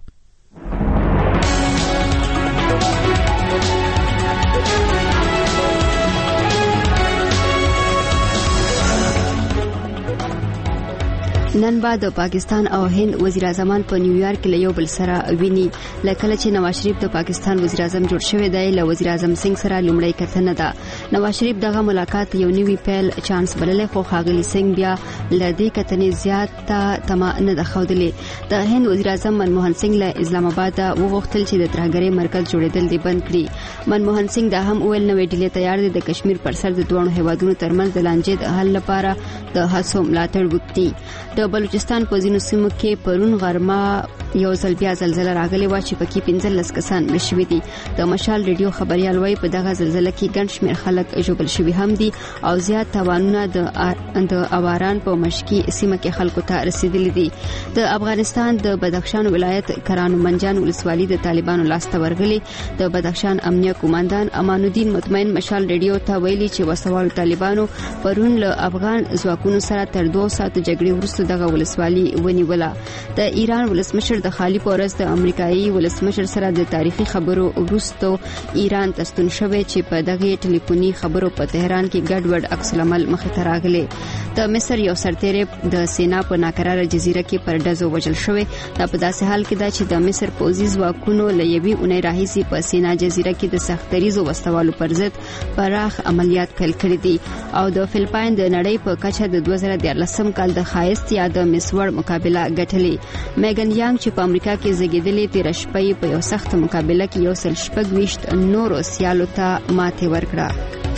نن بعد پاکستان او هند وزیر اعظمان په نیویارک کې له یو بل سره ویني. لکه چې نواز شریف د پاکستان وزیر اعظم جوړ شوی دی له وزیر اعظم سنگ سره لومړی کتنه ده. نواز شریف دغه ملاقات یو نوی پیل چانس بللی خو ښاغلي سنگ بیا له دې کتنې زیات تمه نه ده ښودلې. د هند وزیر اعظم منموهن سنگ له اسلام آباد وغوښتل چې د ترهګرۍ مرکز جوړېدل دې بند کړي. منموهن سنگ دا هم ویل نوې ډیلې تیار دي د کشمیر پر سر د دوه هیوادونو ترمنځ د لانجې د حل لپاره د هڅو ملاتړ وکړي. د بلوچستان په ځینو سیمو کې پرون غرمه یو ځل بیا زلزلہ راغلی و چې پکې 15 کسان مړ شوي دي. د مشال ریډیو خبريال وايي په دغه زلزلہ کې ګڼ شمېر خلک ژوبل شوي هم دي او زیات تاوانونه د اواران په مشکی سیمه کې خلکو ته رسیدلي دي. د افغانستان د بدخشان ولایت کرانو منجان ولسوالۍ د طالبانو لاسته ورغلي. د بدخشان امنیه قوماندان امان الدین مطمئن مشال ریډیو ته ویلي چې وسوالو طالبانو پرون له افغان ځواکونو سره تر 2 ساعت جګړې وروسته دغه ولسوالۍ ونیوله. د ایران ولسمشر د خالی پورز د امریکایي ولسمشر سره د تاریخي خبرو وروسته ایران ته ستون شوی چې په دغه ټلیفوني خبرو په تهران کې ګډوډ عکس العمل مخې ته راغلی. د مصر یو سرتیری د سینا په ناکراره جزیره کې پر ډزو وژل شوی. دا په داسې حال کې ده چې د مصر پوځي ځواکونو له یوې اونۍ راهیسې په سینا جزیره کې د سختریزو وسوالو پر ضد پراخ عملیات پیل کړي دي او د فلپاین د نړۍ په کچه د 2014 کال د خایست یا د مسور مقابله ګټلې. میګن یانګ چې په امریکا کې زیږیدلې تیر شپه په یو سخت مقابله کې یو سل شپږ نورو سیالو ته ماتې ورکړه.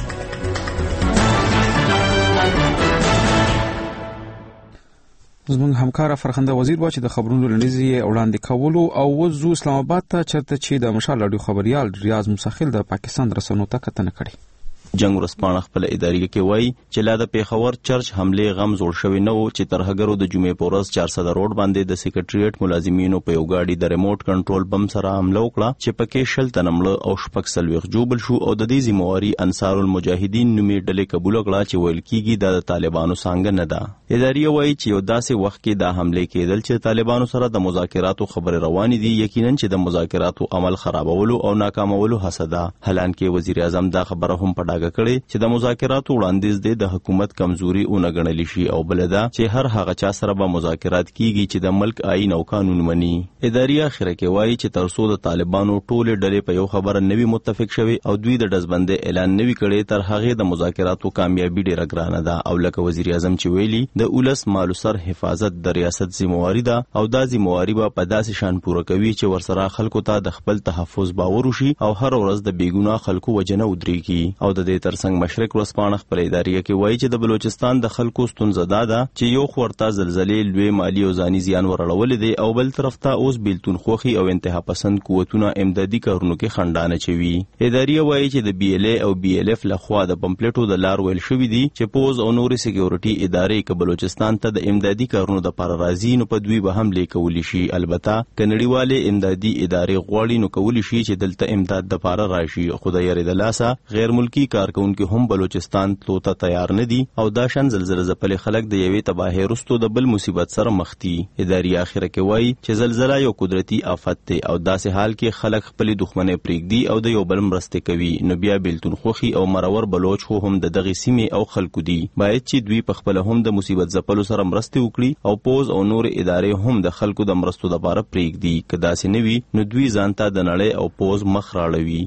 زموږ همکار فرخنده وزیر و چې د خبرونو لنډیزي وړاندې کولو او وزو اسلام آباد ته چرته چې د مشال رادیو خبريال ریاض مسخل د پاکستان رسنیو ته کتنه کړې. جنگ ورسپانه خپل ادارې کې وایي چې لا د پیښور چرچ حمله غم زوړ شوی نه و چې ترهګرو د جمعې په ورځ 400 روډ باندې د سیکریټریټ ملازمینو په یو گاډي د ریموټ کنټرول بم سره حمله وکړه چې پکې شل تنمړه او شپږ سلويخ جوبل شو او د دې ذمہواری انصار المجاهدین نومې ډلې قبول کړه چې ویل کیږي د طالبانو څنګه نه ده. ادارې وایي چې یو داسې وخت کې دا حمله کېدل چې طالبانو سره د مذاکراتو خبرې روانې دي یقینا چې د مذاکراتو عمل خرابولو او ناکامولو هڅه ده. حالانکه وزیر اعظم دا خبره هم پډاګه کړې چې د مذاکراتو وړاندیز د حکومت کمزوري او نګڼل شي او بلدا چې هر هغه چا سره به مذاکرات کیږي چې د ملک آئین او قانون مني. ادارې اخره کې وایي چې ترڅو د طالبانو ټول ډلې په یو خبره نوي متفق شوي او دوی د دزبندې اعلان نوي کړي تر هغه د مذاکراتو کامیابی ډیره ګرانه ده او لکه وزیر اعظم چې ویلي د اولس مالو سر حفاظت د ریاست ذمہواری ده او دا ذمہواری به په داسې شان پوره کوي چې ورسره خلکو ته د خپل تحفظ باور وشي او هر ورځ د بیګونه خلکو وجنه ودرېږي. او د دې ترڅنګ مشرق ورسپانه خپل ادارې کې وایي چې د بلوچستان د خلکو ستونزه ده چې یو خورته زلزلې لوی مالی او ځاني زیان ورړول دي او بل طرف ته اوس بیلتون خوخي او انتها پسند قوتونه امدادي کارونو کې خندانه چوي. ادارې وایي چې د بي ال ای او بي ال اف لخوا د پمپلیټو د لار ویل شوې دي چې پوز او نوري سکیورټي ادارې کې بلوچستان ته د امدادي کارونو د لپاره راځي نو په دوی به هم لیکول شي. البته کنړیواله امدادي ادارې غواړي نو کول شي چې دلته امداد د لپاره راشي. خدای یې د لاسه غیر ملکی کارکونکو هم بلوچستان ته تیار نه دي او دا شان زلزلہ زپل خلک د یوې تباہی رستو د بل مصیبت سره مخ دي. ادارې اخره کې وایي چې زلزلہ یو قدرتي آفت دی او داسې حال کې خلک خپل دښمنۍ پریږدي او د یو بل مرسته کوي. نو بیا بیلتون خوخي او مرور بلوچ خو هم د دغه سیمې او خلکو دي باید چې دوی په خپل هم د مصیبت زپلو سره مرسته وکړي او پوز او نور ادارې هم د خلکو د مرستو لپاره پریږدي. کدا سي نوي نو دوی ځانته د نړۍ او پوز مخ راړوي.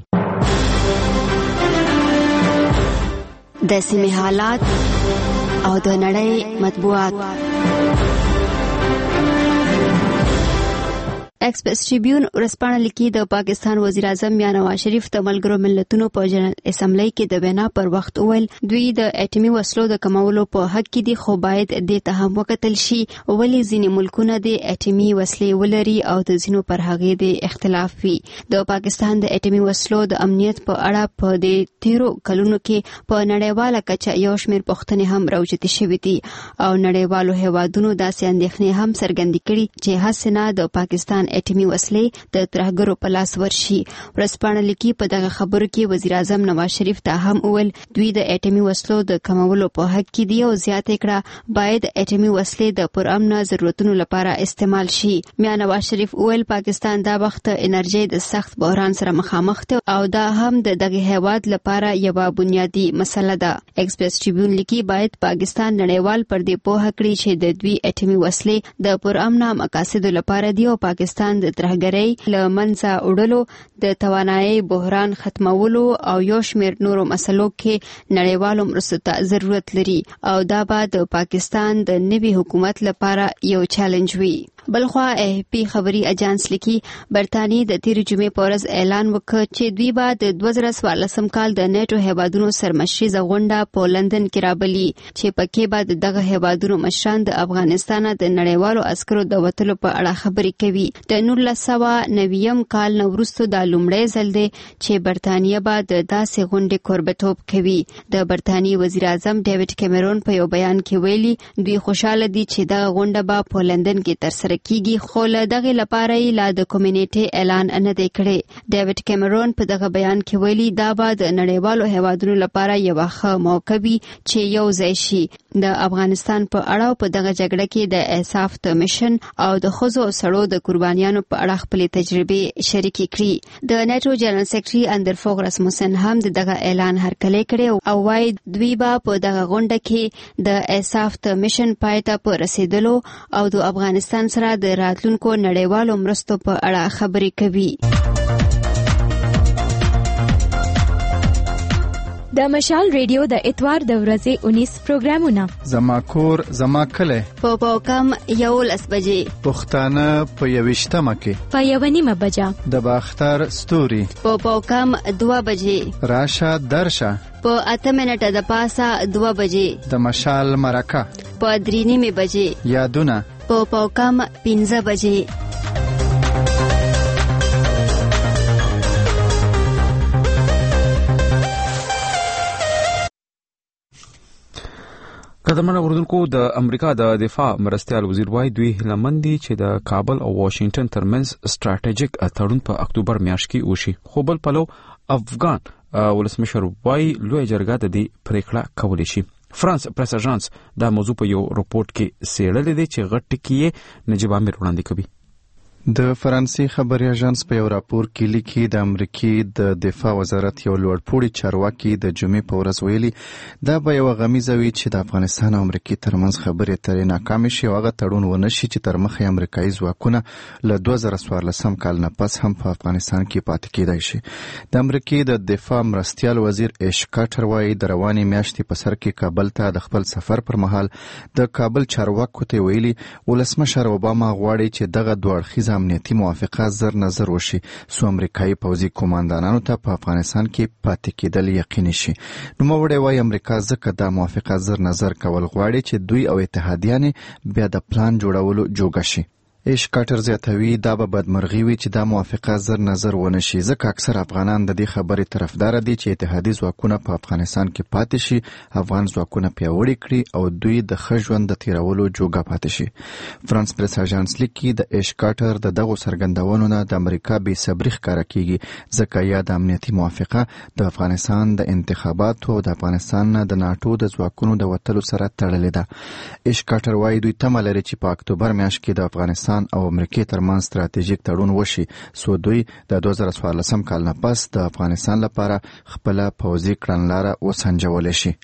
د سیمې حالات او د نړۍ مطبوعات. ایکسپریس ټریبیون ورځپاڼه لیکي د پاکستان وزیر اعظم میاں نواز شریف د ملګرو ملتونو په جنرال اسمبلی کې د وینا پر وخت وویل دوی د اټومي وسلو د کمولو په حق کې دي، خو باید د ته هم وکتل شي ولې ځینې ملکونه د اټومي وسلې ولري او د ځینو پر هغې د اختلاف وي. د پاکستان د اټومي وسلو د امنیت په اړه په د تیرو کلونو کې په نړیواله کچه یو شمېر پوښتنې هم راوچتې شوې دي او نړیوالو هیوادونو داسې اندېښنې هم څرګندې کړي چې هڅه نه د پاکستان اټومي وسلې د ترهګرو په لاس ورشي. ورځپاڼه لیکي په دغه خبرو کې وزیر اعظم نواز شریف ته هم وویل دوی د اټومي وسلو د کمولو په حق کې دي او زیاته کړه باید اټومي وسلې د پرامن ضرورتونو لپاره استعمال شي. میاں نواز شریف وویل پاکستان دا وخت انرژي د سخت بحران سره مخامخ دی او دا هم د دغه هیواد لپاره یوه بنیادی مسله ده. ایکسپریس ټریبیون لیکي باید پاکستان نړیوال پر دې پوهه کړي چې د دوی اټومي وسلې د پرامن مقاصدو لپاره دی او پاکستان د ترهګرۍ له منځه وړلو، د توانایي بحران ختمولو او یو شمېر نورو مسلو کې نړیوالو مرستو ته ضرورت لري او دا به د پاکستان د نوي حکومت لپاره یو چیلنج وي. بلخوا AFP خبري اجانس لیکي برتانیې د تیر جمعې په ورځ اعلان وکړ چې دوی به د 2014 کال د نیټو هیوادونو سرمشریزه غونډه په لندن کې رابلي چې پکې به دغه هیوادونو مشران د افغانستان د نړیوالو عسکرو د وتلو په اړه خبرې کوي. د 1990 کال نه وروسته د لومړی ځل دی چې برتانیې به د داسې غونډې کوربتوب کوي. د برتانیې وزیر اعظم ډیوډ کیمرون په یو بیان کې ویلي دوی خوشاله دي چې دغه غونډه به په لندن کې ترسره کیږي، خو له دغه لپاره یې لا د کمیونټي اعلان نه دی کړی. ډیوډ کیمرون په دغه بیان کې ویلي دا به د نړیوالو هیوادونو لپاره یو ښه موقع وي چې یو ځای شي د افغانستان په اړه او په دغه جګړه کې د انصاف د مشن او د ښځو او سړو د قربانیانو په اړه خپلې تجربې شریکې کړي. د نیټو جنرال سیکرټري اندر فوګ راسموسن هم دغه اعلان هرکلی کړی او وايي دوی به په دغه غونډه کې د انصاف د مشن پای ته په رسیدلو او د افغانستان سره د راتلونکو نړیوالو مرستو په اړه خبرې کوي. د مشال ریډیو د اتوار د ورځې 19 پروګرامونه زما کور زما کله په پاوکم 11 بجې، پښتانه په 21 کې په 1:30 بجه، د باختر ستوري په پاوکم 2 بجې، راشه درشه په 8 منټه د پاسه 2 بجې، د مشال مرکه په 3:30 بجې، یادونه په پاوکم 15 بجې. قدرمن اوردونکو د امریکا د دفاع مرستیال وزیر وای دوی لمندي چې د کابل او واشنگټن ترمنځ ستراتیژیک تړون په اکتوبر میاشت کې وشي، خو بل پلو افغان ولسمشر وای لوی جرګه د دې پریکړه کولی شي. فرانس پریس اژانس دا موضوع په یو رپورت کې څېړلې دی چې غټ ټکی نجیب عامر وړاندې کوي. د فرانسې خبري اژانس په یو راپور کې لیکي د امریکای د دفاع وزارت یو لوړپوړي چارواکي د جمعې په ورځ ویلي دا به یو غمیزه وي چې د افغانستان او امریکای ترمنځ خبرې اترې ناکام شي او هغه تړون ونه شي چې تر مخه امریکایي ځواکونه له 2014 کال نه پس هم په افغانستان کې پاتې کېدای شي. د امریکای د دفاع مرستیال وزیر ایش کارټر وايي د رواني میاشتې په سر کې کابل ته د خپل سفر پر مهال د کابل چارواکو ته ویلي ولسمشر اوباما غواړي چې دغه دوه اړخیزه امنیتي موافقه زر نظر وشي سو امریکایي پوځي قوماندانانو ته په افغانستان کې پاتې کېدل یقیني شي. نوموړی وايي امریکا ځکه دا موافقه زر نظر کول غواړي چې دوی او اتحادیان بیا د پلان جوړولو جوګه شي. ایش کارټر زیاتوي دا به بدمرغي وي چې دا موافقه زر نظر ونه شي ځکه اکثر افغانان د دې خبرې طرفدار دي چې اتحادي ځواکونه په افغانستان کې پاتې شي، افغان ځواکونه پیاوړي کړي او دوی د ښه ژوند د تیرولو جوګه پاتې شي. فرانس پریس اژانس لیکي د ایش کارټر د دغو څرګندونو نه د امریکا بې صبري ښکاره کیږي ځکه یا د امنیتي موافقه د افغانستان د انتخاباتو او د افغانستان نه د ناټو د ځواکونو د وتلو سره تړلې ده. ایش کارټر وايي دوی تمه لري چې په اکتوبر میاشت کې د افغانستان او امریکای ترمنځ ستراتیژیک تړون وشي سو دوی د 2014 کال نه پس د افغانستان لپاره خپل پوځي کړنلاره وسنجول شي.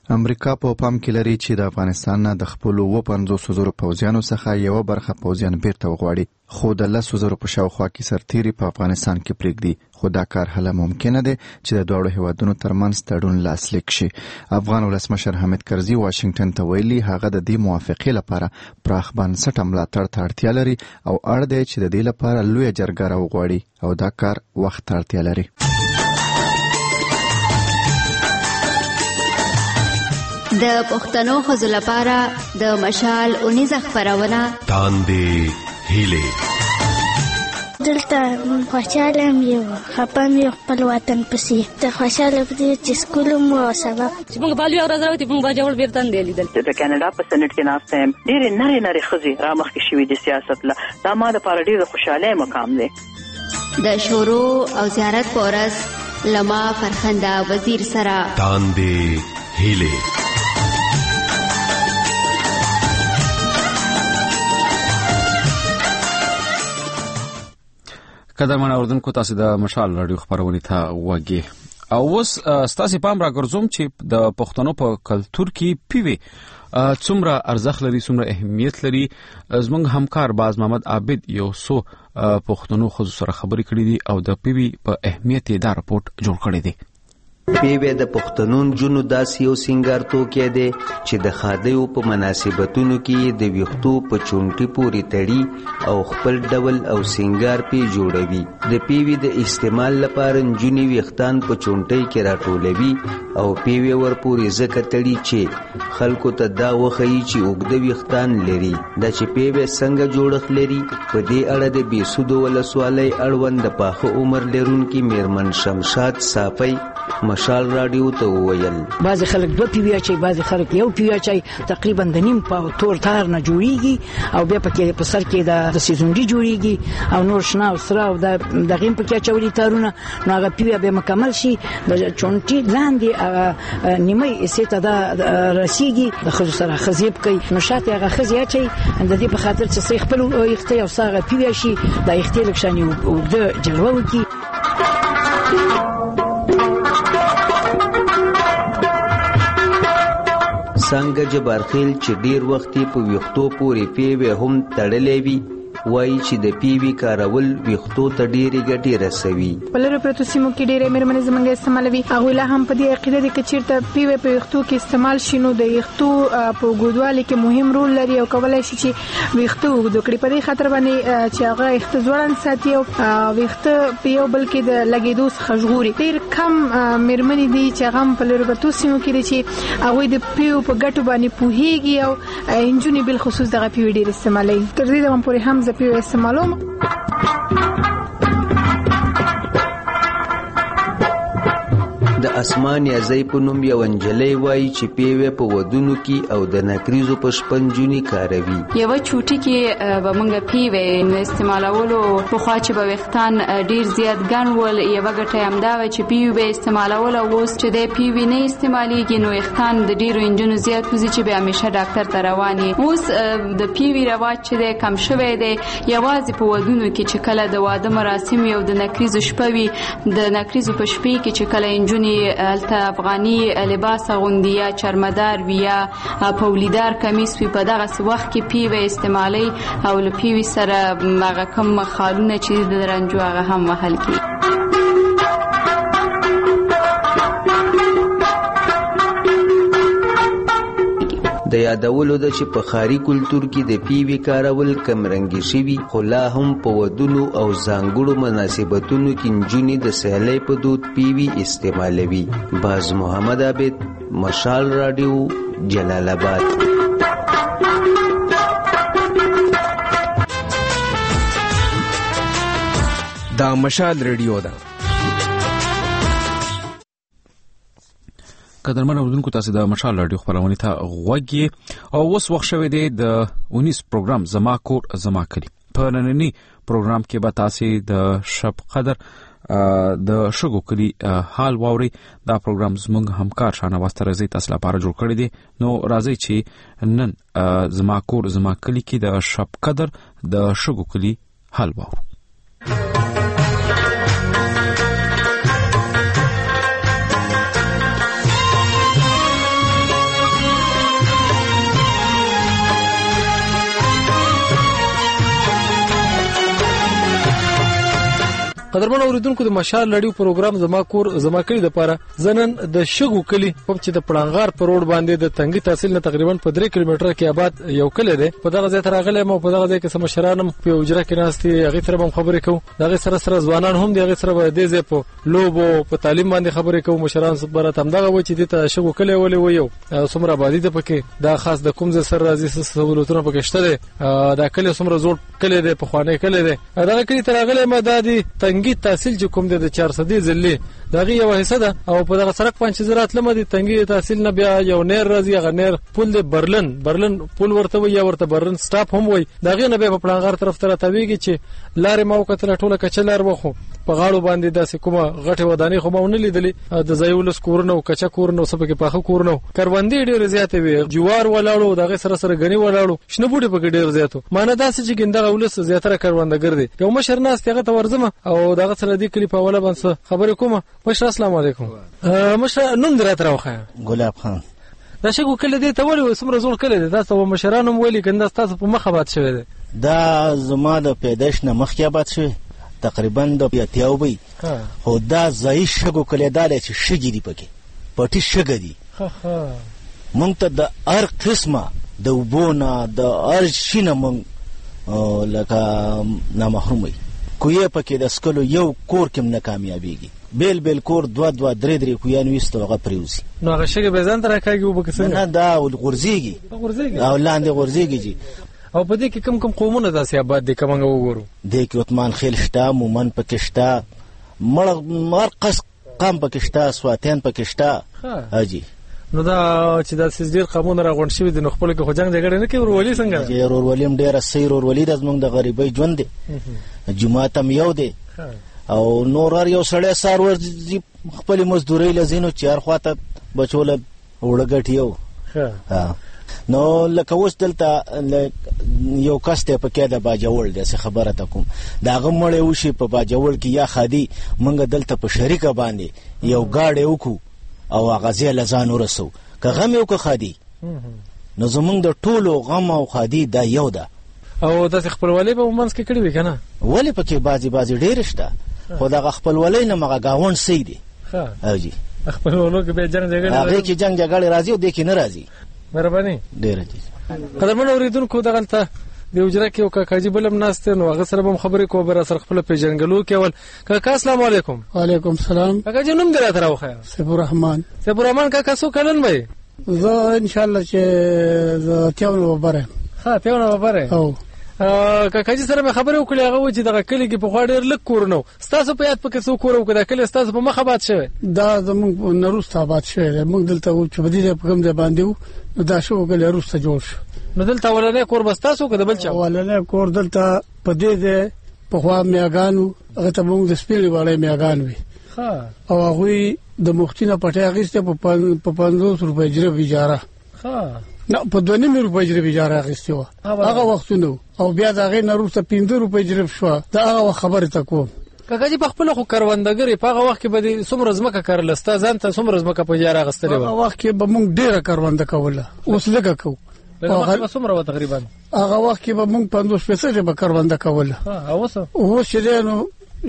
امریکا په پام کې لري چې د افغانستان نه د خپل 50,000 پوځیانو څخه یو برخه پوځیان بیرته وغواړي، خو د 10,000 په شاوخوا کې سرتیري په افغانستان کې پرېږدي. خو دا کار هله ممکنه دی چې د دوړو هیوادونو ترمنځ تړون لاسلیک شي. افغان ولسمشر حامد کرزي واشنگټن ته ویلي هغه د دې موافقې لپاره پراخ بنسټه ملاتړ ته اړتیا لري او اړ دی چې د دې لپاره لویه جرګه راوغواړي او دا کار وخت ته اړتیا لري. د پښتنو ښځو لپاره د مشال اونیزه خپرونه تاندې هیلې. دلته خوشاله یم، خپه مې خپل وطن پسې ته خوشاله پدې چې سکول مو سبب چې موږ بالو ورځ راوتی موږ باجوړ بیرته دی لیدل. د کاناډا په سنټ کې ناست یم، ډېرې نری ښځې را مخکې شوي د سیاست له دا ما دپاره ډېر د خوشحالۍ مقام دی. د شروع او زیارت په ورځ لما فرخنده وزیر سره تاندې هیلې. قدرمن اوردونکو، تاسو د مشال رادیو خبرونه ته وګورئ. او اوس ستاسو پام راګرځوم چې د پښتنو په کلچر کې پیوي څومره ارزښت لري، څومره اهمیت لري. زموږ همکار باز محمد عابد یو څو پښتنو خو سره خبرې کړې دي او د پیوي په اهمیت دا رپورټ جوړ کړی دی. پیوی د پښتنون جنو داسې یو سنگار توکی دی چې د خادیو په مناسبتونو کې د ویښتو په چونټي پورې تړي او خپل ډول او سنگار پی جوړوي. د پیوی د استعمال لپاره نجونې ویښتان په چونټي کې راټولوي او پیوی ورپورې ځکه تړي چې خلکو ته دا وښیي چې اوږده ویښتان لري. دا چې پیوی څنګه جوړښت لري په دې اړه د بېسودو ولسوالۍ اړوند د پاخه عمر لرونکي میرمن شمشاد صافی مشال رادیو ته وویل. بعضی خلک 2 پیوی اچي، بعضی خلک 1 پیوی اچي، تقریبا د نیم په تور تار نه جوړیږي او بیا پکې په سر کې د سیزونډي جوړیږي او نور شنه او سره او د دغیم پکې اچولي تارونه، نو هغه پیوی به مکمل شي د چونټي لاندې نیمه سیته د رسیږي د خزو سره خزیب کوي. نو شاته هغه خزي اچي د دې په خاطر چې خپل یختي او ساغه پیوی شي د یختي لکشاني او د جلوه وکي. څنګه جبارخیل چې ډیر وخت په ویښتو پورې پیوی هم تړلې وي، وایي چې د پیوی کارول ویښتو ته ډېرې ګټې رسوي. په لرو پرتو سیمو کې ډېرې مېرمنې زموږ استعمالوي. هغوی لا هم په دې عقیده دي که چېرته پیوی په ویښتو کې استعمال شي نو د ویښتو په اوږدوالي کې مهم رول لري او کولی شي چې ویښته اوږده کړي. په دې خاطر باندې چې هغه ویښته ځوړند ساتي او ویښته په یو بل کې د لګېدو څخه ژغوري. ډېر کم مېرمنې دي چې هغه هم په لرو پرتو سیمو کې دي چې هغوی د پیو په ګټو باندې پوهېږي او نجونې بالخصوص دغه پیوی ډېر استعمالوي. تر دې دمه پورې هم پیو استعمالوم. د اسمان یازۍ په نوم یو نجلۍ وایي چې پیوی په ودونو کې او د نکریزو په شپنجونی کاروي. یو چوټي کې به موږ پیوی استعمالولو په خوا چې به وختان ډیر زیات ګڼول. یو ګټه هم دا و چې پیوی به استعمالول او اوس چې د پیوی نه استعماليږي نو وختان د ډیرو انجونو زیات وزي چې به همیشه ډاکټر ته رواني. اوس د پیوی رواج چې د کم شوی دی یوازې په ودونو کې چې کله د واده مراسم یو د نکریزو شپه وي، د نکریزو په شپې کې چې کله انجونی الته افغاني لباس غوندي یا چرمدار وي یا پولیدار کمیس وي، په دغه وخت کې پیوی استعمالي او له پیوی سره هغه کم خالونه چې د رنجو هغه هم وهل کی. د یادولو د چې په ښاري کلتور کې د پیوی کارول کم رنګي شوي، خو لا هم په ودونو او ځانګړو مناسبتونو کې نجونې د سهیلۍ په دود پیوی استعمالوي. باز محمد عابد، مشال رادیو، جلال آباد. دا مشال رادیو ده. قدرمن اوردونکو، تاسو د مشال رادیو خبرونه ته غوږی او اوس وخت شوه د 19 پروګرام زما کور زما کلی. په نننی پروګرام کې به تاسو د شب قدر د شګو کلی حال واوري. دا پروګرام زموږ همکار شانواز ترزی تاسو لپاره جوړ کړی دی. نو راځي چې نن زما کور زما کلی کې د شب قدر د شګو کلی حال واورو. قدرمن اوریدونکو د مشال لړیو پروګرام زما کلی د پاره زنن د شګو کلی په چې د پړانغار پر روډ باندې د تنګي تحصیل نه تقریبا په 3 کیلومتره کې آباد یو کلی دی. په دغه ځای ته راغلی مو په دغه ځای کې سم مشرانم په اجرا کې ناستي هغه سره هم خبرې کوو. دغه سره ځوانان هم دغه سره به د دې په لوبو په تعلیم باندې خبرې کوو. مشران سره تم دغه و چې د شګو کلی ولې ویو څومره آبادی ده پکې دا خاص د کوم ځای سره راځي سہولتونه پکې شته دي. دا کلی څومره زوړ کلی دی په خوانې کلی دی. دغه کلی تر راغلی ما د تنګي تحصیل چې کوم د 400 ځلې دغه یو حصہ ده او په دغه سړک باندې زراعت لمه دي تنګي تحصیل نه بیا یو نیر راځي هغه نیر پل د برلن پل ورته وي یا ورته برلن سټاپ هم وي. دغه نه به په پلانغار طرف ته راويږي چې لارې موقته ټوله کچلار وخو په غاړو باندې داسې کومه غټه ودانې خو مونږ نه لیدلې د زایولس کورونو کچا کورونو سبکه پاخه کورونو کروندې ډېر زیاتې وي. جوار ولاړو دغه سره غني ولاړو شنه بوټي په ډېر زیاتو معنی داسې چې ګنده ولس زیاتره کروندګر دي. یو مشر ناس هغه ته ورزمه او دغه سره دی کلی په اوله باندې خبرې کومه. مشر السلام علیکم. مشر نوم درته راوخه ګلاب خان. دا شګو کله دې ته ولې سمره زور کله دې تاسو مشرانو ویلي کنده تاسو په مخه بات شوی دی. دا زما د پیدائش نه مخکې بات شوی تقریبا د یتیاوبي خو دا ځای شګو کله داله چې شګی دی پکې پټي شګی دی. مونږ ته د هر قسمه د وبونه د هر شینه مونږ لکه نامحرومي کوی پکې د سکلو یو کور کې نه کامیابیږي. بیل کور 2 3 کویان وستو هغه پریوسی نو هغه شګه به ځان تر راکاږي وبکسنه نه دا غورځيږي او لاندې غورځيږي. او په دې کې کم قومونه داسې آباد دي کومه وګورو. د کې عثمان خیل شتا مومن پکشتا مرقص قام پکشتا سواتین پکشتا اجي. نو دا چې د سزدیر قومونه راغونډ شوی د خپل کې خو جنگ جګړه نه کوي. ورولي څنګه چې ورولیم ډیره سیر ورولي د زمونږ د غریبۍ ژوند دی. جمعه تم یو دی او نور یو سړی سار ور خپل مزدوري لزینو چار خواته بچول وړګټیو. نو لکه اوس دلته یو کس ته پکې د باجوړ د خبره تکوم دا غمړې وشي په باجوړ کې یا خادي منګ دلته په شریکه باندې یو گاډي وکړو او غازی لزان ورسو که غم یو که خادي نو زمونږ د ټولو غم او خادي دا یو ده. او د خپلوالۍ په منځ کې کړي وي کنه ولې پکې بازي ډېر شته خو دا خپلوالۍ نه مغه گاوند سي دي. او جی خپلوالو کې به جنگ جګړه هغه کې جنگ جګړه راځي او د کې نه راځي. مهرباني ډېر دي. قدرمن اوریدونکو دغلته د اجرا کې او کاکاجي بلم ناشته نو هغه سره هم خبرې کوو بر سره خپل پیژنګلو کې. اول کاکا السلام علیکم. وعلیکم السلام. کاکاجي نوم درته راوخه. سیف الرحمن کاکا سو کلن وای زه ان شاء الله چې زه تیاونو وبره. تیاونو وبره. او کاکاجي سره خبرې وکړې هغه و چې دغه کلی کې په خوا ډېر لږ کورونه ستاسو په یاد پکې څو کور وکړه کلی ستاسو په مخه باد شوی. دا زموږ نروسته آباد شوی موږ دلته و چې بدیله په کوم ځای باندې و نو دا شو کلی روسته جوړ شو. نو دلته ولنه کور بستاسو که د بل چا ولنه کور دلته په دې ځای په خوا میاګانو هغه ته موږ د سپیلې واړې میاګان وي. او هغه د مختینه پټه اغسته په 500 روپۍ جریب اجاره. نه په 2.5 روپۍ جریب اجاره اغسته و هغه وختونه او بیا دا غي نه روسه 15 روپۍ جریب شو. دا هغه خبره تکو کاکاجي په خپل خو کروندګری په هغه وخت کې به څومره زمکه کارل استا ځان ته څومره زمکه په اجاره غستلې و. هغه وخت کې به موږ ډیره کارونده کوله اوس لګه کو. هغه څومره و تقریبا هغه وخت کې به موږ 50 به کارونده کوله. اوس چې نو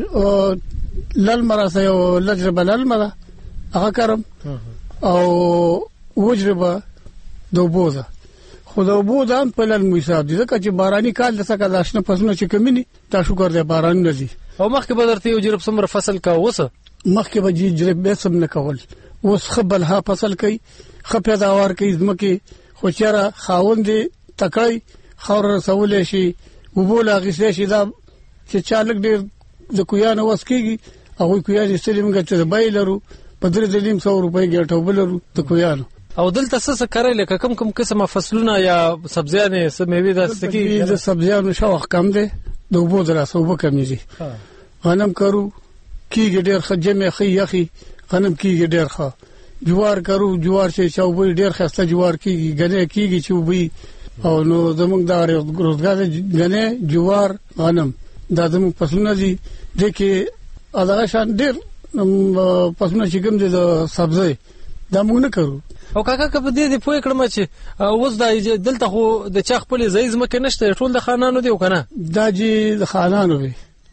للمره یو لجربه للمره هغه کارم او وجربه دوبوزه خو دوبوزه هم په للمو حساب دي ځکه چې باراني کال د څخه داشنه فصلونه چې کمینی تا شکر دې باران نه دي. او مخکې به درته یو جرب سمره فصل کا وسه مخکې به جرب به سم نه کول اوس خپل ها فصل کوي خپل داوار کوي زمکه خو چېره خاوند تکړی خور رسول شي وبوله غسه شي دا چې چالک ډېر د کویانو وسکیږي هغه کویان استلمګه چې بایلرو په 3.5 روپۍ ګټو بلرو د کویانو. او دلته څه کړی لکه کم قسمه فصلونه یا سبزیانې سمېوي د سکی د سبزیانو شوخ کم دي د وبو دراسه وبو کم دي. غنم کرو کیږي ډېر خجمه خي غنم کیږي ډېر ښه. جوار کرو جوار چې چوبې ډېر خسته جوار کیږي غنه کیږي چوبې او نو زموږ د روزګار غنه جوار غنم دا زموږ فصلونه دي د کې هغه شان ډېر فصلونه چې کوم دي د سبزی دا موږ نه کرو. او کاکا کبه دې پوي کړم چې اوس د دلته خو د چا خپل زیز مکه نشته ټول د خانانو دی کنه دا جی د خانانو وي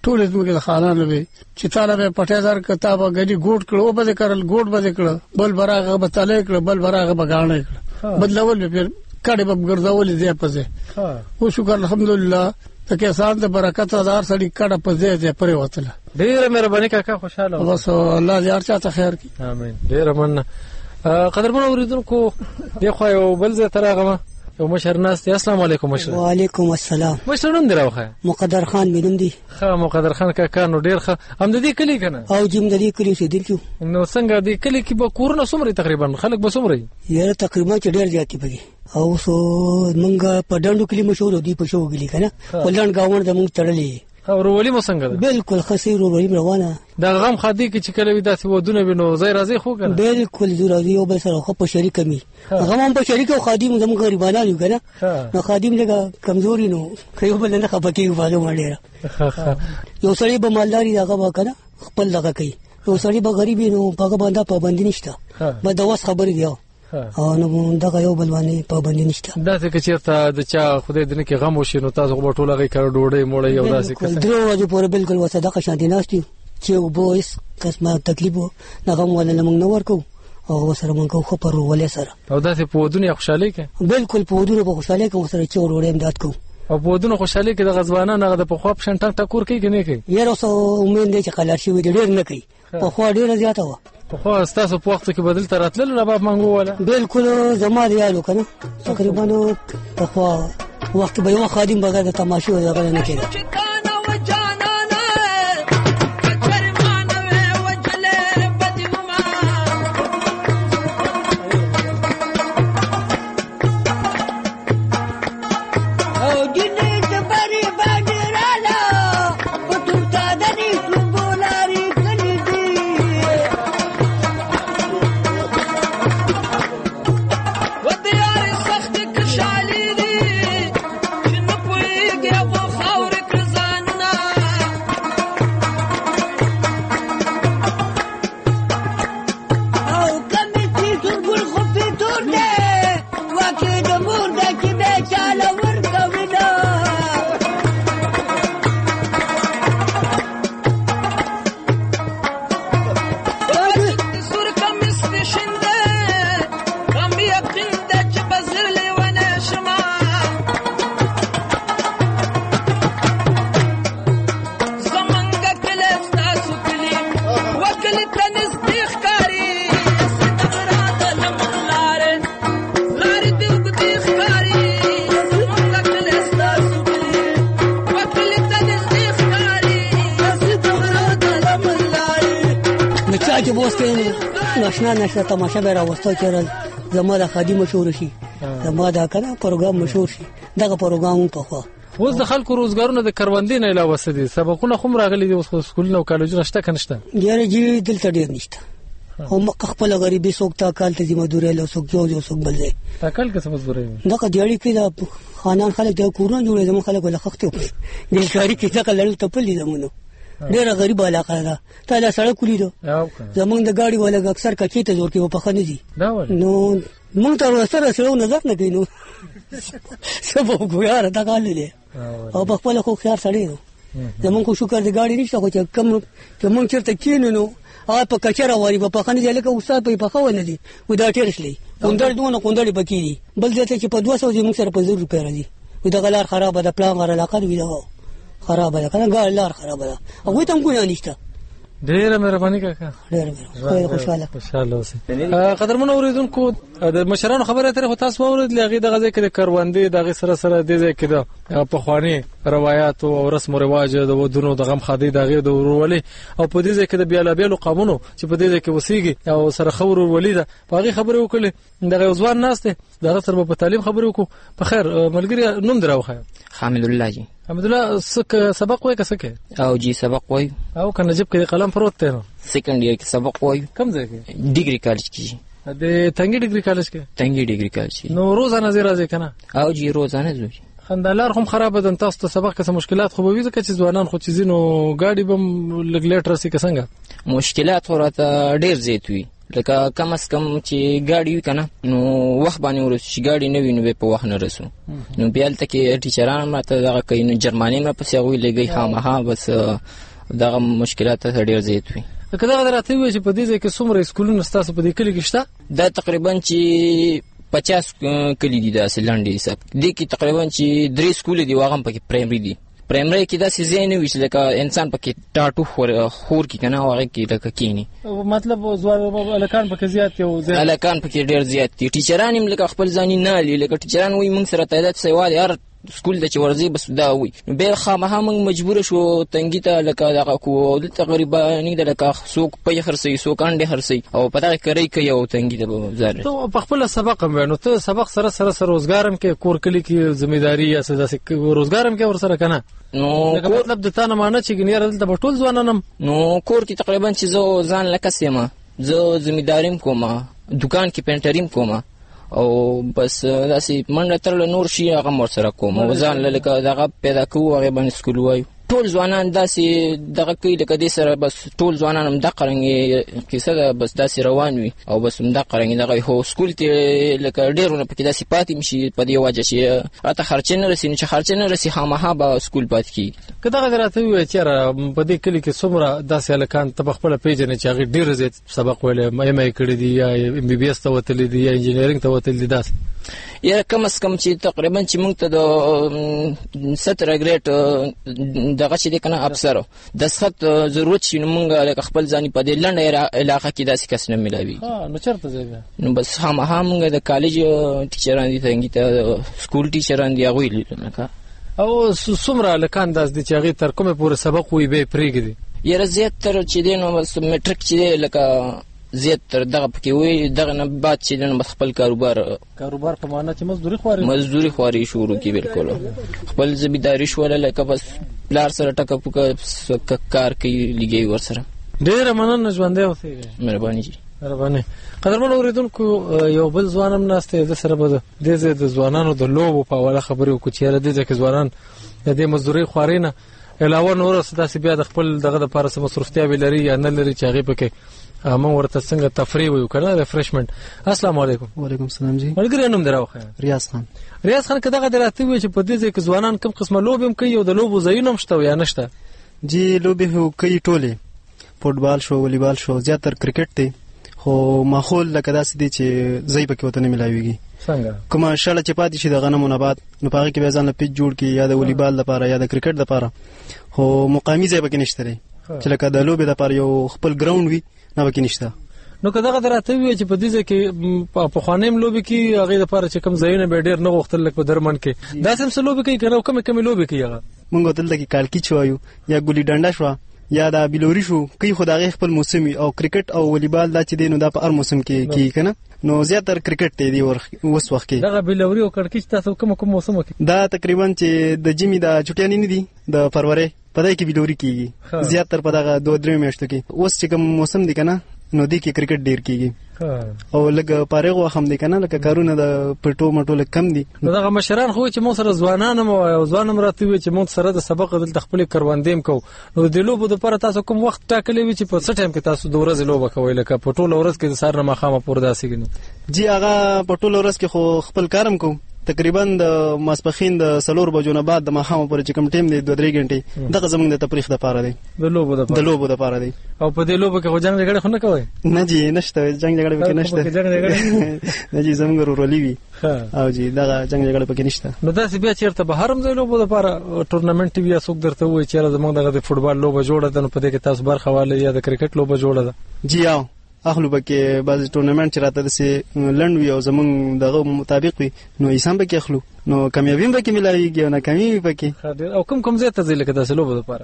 ټول زموږ د خانانو به چې طالب پټیدار کتابه غړي ګوټ کړو به کړل ګوټ به کړل بل براغه به تلې کړل بل براغه به غاڼه کړل بدلول به کړي به ګرځول دي پځه او شکر الحمدلله تکه سان د برکت هزار سړي کړه پځه دې پرې وتله. ډیره مهرباني کاکا خوشاله بس الله دې هر چا ته خیر کړي امين. ډیره مننه. قدرمن اوریدونکو دی خو یو بل ځای ترغه یو مشر ناس دی. السلام علیکم مشر. وعلیکم السلام. مشر نوم دراوخه مقدر خان مینم دی. ښه مقدر خان کاکا نو ډیر ښه هم د دې کلی کنه او جیم د دې کلی سیدل نو څنګه دې کلی کې به کورونه څومره تقریبا خلک به څومره یاره تقریبا چې ډیر زیاتی بږي او سو منګه په ډندو کلی مشهور دی په شو غلی کنه ولن گاوند د مونږ تړلې او ورولي مو څنګه بالکل خسیر ورولي روانه دا غم خادي کې چې کله وي داسې ودونه بنو زای راځي خو کنه بالکل زو راځي او بل سره خو په شریک می غم هم په شریک او خادم زموږ غریبانه یو کنه نو خادم لګه کمزوري نو خو بل نه خپکیږي واده باندې یو سړی به مالداري هغه کنه خپل لګه کوي یو سړی به غریب نو هغه باندې پابند نشته به د واس خبرې دی او نو دا یو بل باندې پابند نشته دا څه چې چیرته د چا خدای دې نه کې غم وشي نو تاسو په ټوله غي کار ډوډۍ موړې یو داسې کس درو ورځې پورې بالکل وصدقه شانتي ناشتي چې وبوس قسمه تکلیف نه غم ولا نه موږ نه ورکو او سره موږ خو پر ولې سره او داسې په دنیا خوشاله کې بالکل په دنیا په خوشاله کې سره چې وروړې امداد کو او په دنیا خوشاله کې د غزوانه نه د په خو په شنټ ټکور کوي کنه کوي یاره سو امید دې چې خلار شي وي ډېر نه کوي په خو ډېر زیاته و خو تاسو په وخت کې بدل تر اتل رباب منغو ولا بالکل زما دیالو کنه تقریبا په خو وخت به یو خادم بغیر د تماشې وغیرہ نه کېده نشته تماشا به راوستو چې زما د خادم مشهور شي زما دا کنه پروګرام مشهور شي دغه پروګرام په خو اوس د خلکو روزګارونه د کروندې نه علاوه سدي سبقونه خو راغلي دي اوس سکولونه او کالجونه شته کنيشته یاره جی دلته ډیر نشته هم خپل غریبي څوک تا کال ته ذمہ دوره له څوک جو څوک بل دی تا کال کې سمزوري دغه دیړي کې دا خانان خلک د کورونه جوړې زمو خلک ولا خخته دي کاری کې ځکه لړ ته پلي زمونو ډېر غریب علاقه ده ته دا سړک ولیدو زمونږ د گاډي ولا اکثر کچې ته جوړ کې په خنه دي نو مونږ ته سره سره نظر نه کینو سبب ګویار دا غالي او په خپل خو خيار سړی نو زمونږ کو شکر د گاډي نشته خو چې کم چې مونږ چرته کینو او په کچره واري په خنه دي لکه استاد په خو نه دي و دا ټیرشلې کوندړ دونه کوندړي پکې دي بل ځکه چې په 200 دي مونږ سره په 0 روپیا راځي و دا غلار خراب ده پلان غره علاقه دی دا خراب ده کنه ګاړلار خراب ده هغه ته موږ نه نشته ډیره مهرباني کاکا ډیره خوشاله اوسئ. قدرمن اوریدونکو د مشرانو خبره تر تاسو اورید لغې د غزې کې د کروندې د سره سره د دې کې د په خواني روایت او رسم او رواج د ودونو د غم خادي د غې د ورولې او په دې کې د بیلابېلو قانونو چې په دې کې وسیږي او سره خبر ورولې ده په هغه خبره وکړي د ځوان ناس ته د سره په تعلیم خبره وکړو په خیر ملګری نوم دراوخه حامد الله جی حمد الله سبق وای کسکه او جی سبق وای او کنه جب کې قلم پروت ته سیکنډ ایئر کې سبق وای کوم ځای کې ډیګري کالج کې د تنګي ډیګري کالج کې تنګي ډیګري کالج نو روزانه زی راځي کنه او جی روزانه زوی خندالار هم خراب ده تاسو ته سبق کې مشکلات خو به وي ځکه چې ځوانان خو چیزینو گاډي بم لګلیټر سي څنګه مشکلات ورته ډیر زیات وي لکه کم از کم چې ګاډي وي کنه نو وخت باندې ورسو چې ګاډي نه وي نو په وخت نه رسو نو بیا هلته کې ټیچران ماته دغه کوي نو جرمانې مې پسې هغوی لګوي خامخا بس دغه مشکلات ډېر زیات وي. که دغه راته ووایي چې په دې ځای کې څومره سکولونه ستاسو په دې کلي کې شته؟ دا تقریبا چې 50 کلي دي داسې لنډې حساب دې کې تقریبا چې 3 سکول دي هغه هم پکې پرایمري دي. پرایمري کې داسې ځای نه وي چې لکه انسان پکې ټاټو خور کې کنه هغه کې لکه کینی مطلب الکان پکې زیات یو الکان پکې ډېر زیات دي. ټیچران هم لکه خپل ځاني نه لي لکه ټیچران وایي موږ سره تعداد سیوال هر سکول د چورزي بس دا وي به خامخا موږ مجبور شو تنګی ته لکه دغه کو د تقریبا نه د لکه سوق په خرسي سوق انډه خرسي او پتا کوي کوي او تنګی ته بازار ته په خپل سبق هم نو ته سبق سره روزګارم کې کور کلی کې ځمېداري یا څه روزګارم کې ور سره کنه نو مطلب د تانه معنی چې ګنیر د ټول ځوانانم نو کور کې تقریبا چې زه ځان لکه سیمه زه ځمېداریم کومه دکان کې پینټریم کومه او بس داسې منډه ترله نور شي هغه مور سره کوم او ځان لکه دغه پیدا کوو هغه باندې سکول وایو ټول ځوانان داسې دغه کوي لکه دې سره بس ټول ځوانان هم دغه رنګې کیسه ده بس داسې روان وي او بس هم دغه رنګې دغه هو سکول ته لکه ډېرونه پکې داسې پاتې مشي په دې وجه چې راته خرچې نه رسي نو چې خرچې نه رسي خامخا به سکول پاتې کېږي. که دغه راته ووایي چېرې په دې کلي کې څومره داسې هلکان ته په خپله پېژنې چې هغې ډېر زیات سبق ویلی ایم ای کړي دي یا ام بي بي ایس ته وتلي دي یا انجینرینګ ته وتلي دي داسې یا کم از کم چې تقریبا چې موږ ته د 17 ګریډ دغه چې دی کنه افسر د سخت ضرورت شي نو موږ لکه خپل ځاني په دې لنډه علاقه کې داسې کس نه ملاوي نو چېرته ځای نو بس خامخا موږ د کالج ټیچران دي تنګي ته سکول ټیچران دي هغوی لیدل او څومره هلکان داسې دي چې هغې تر کومې پورې سبق وایي بیا یې پرېږدي یاره زیات تر چې دی نو بس میټرک چې دی لکه زیات تر دغه پکې وي دغه نه بعد چې نن بس خپل کاروبار په معنا چې مزدوري خواري شروع کی بالکل خپل ځمېداري شوله لکه بس پلار سره ټکه پوکه کار کوي لګي ور سره. ډېره مننه ژوندی اوسئ. مهرباني جی مهرباني. قدرمن اوریدونکو یو بل ځوان هم ناست دی د سره به د دې د ځوانانو د لوبو په حواله خبرې وکړو چې یاره دې ځای کې ځوانان د دې مزدورۍ خوارۍ نه علاوه نور څه داسې بیا د خپل دغه دپاره څه مصروفتیاوې لري یا نه لري چې هغې پکې موږ ورته څنګه تفریح وایو که نه ریفریشمنټ. السلام علیکم. وعلیکم السلام جی. ملګری نوم دې راوښیه. ریاض خان. ریاض خان که دغه دې راته ووایي چې په دې ځای کې ځوانان کوم قسمه لوبې هم کوي او د لوبو ځایونه هم شته یا نشته؟ جی لوبې خو کوي ټولې فوټبال شو والیبال شو زیاتر کرکټ دی خو ماحول لکه داسې دی چې ځای پکې ورته نه میلاویږي. څنګه کومه شړه چې پاتې شي د غنمو نه بعد نو په هغې کې بیا ځان له پیچ جوړ کړي یا د والیبال دپاره یا د کرکټ دپاره خو مقامي ځای پکې نشته دی چې لکه د لوبې دپاره یو خپل ګراوند وي نه پکې نشته. نو که دغه دې راته ووایي چې په دې ځای کې پخوانۍ هم لوبې کوي هغې دپاره چې کوم ځایونه به یې ډېر نه غوښتل لکه په درمن کې داسې هم څه لوبې کوي که نه او کومې لوبې کوي هغه موږ دلته کې کالکیچ وایو یا ګولي ډنډه شوه یا دا بیلوري شو کوي خو د هغې خپل موسم وي او کرکټ او والیبال دا چې دی نو دا په هر موسم کې کېږي که نه نو زیاتر کرکټ دی دی اوس وخت کې. دغه بیلوري او کړکیچ تاسو کوم موسمو کې دا تقریبا چې د ژمي د چټیانې نه دي د فروری په دې کې بیلوري کېږي زیاتر په دغه 2-3 میاشتو کې. اوس چې کوم موسم دی که نه نو دې کې کرکټ ډېر کېږي او لږ فارغ وخت هم دی که نه لکه کارونه د پټو مټو لږ کم دي. نو دغه مشران خو چې موږ سره ځوانان هم او ځوان هم راته ووایي چې موږ سره د سبق دلته خپلې کروندې هم کوو نو د لوبو دپاره تاسو کوم وخت ټاکلی وي چې په څه ټایم کې تاسو د ورځې لوبه کوئ لکه په ټوله ورځ کې د سهار نه ماښامه پورې داسې ګني؟ جی هغه په ټوله ورځ کې خو خپل کار هم کوو تقریبا د ماسپښین د 4 بجو نه بعد د ماښامه پورې چې کوم ټایم دی 2-3 غنټې دغه زموږ د تفریح دپاره دی د لوبو دپاره دی. او په دې لوبو کې خو جنګ جګړه خو نه کوئ؟ نه جی نشته جنګ جګړه پکې نشته نه جی زموږ ورورولي وي او جی دغه جنګ جګړه پکې نشته. نو داسې بیا چېرته بهر هم ځای لوبو دپاره ټورنمنټ وي یا څوک درته ووایي چېرې زموږ دغه د فوټبال لوبه جوړه ده نو په دې کې تاسو برخه والی یا د کرکټ لوبه جوړه ده؟ جی اخلو پکې بعضې ټورنمنټ چې راته داسې لنډ وي او زموږ دغه مطابق وي نو ایسه هم پکې اخلو نو کامیابي هم پکې میلاویږي او ناکامي وي پکې. او کوم ځای ته ځئ لکه داسې لوبو دپاره؟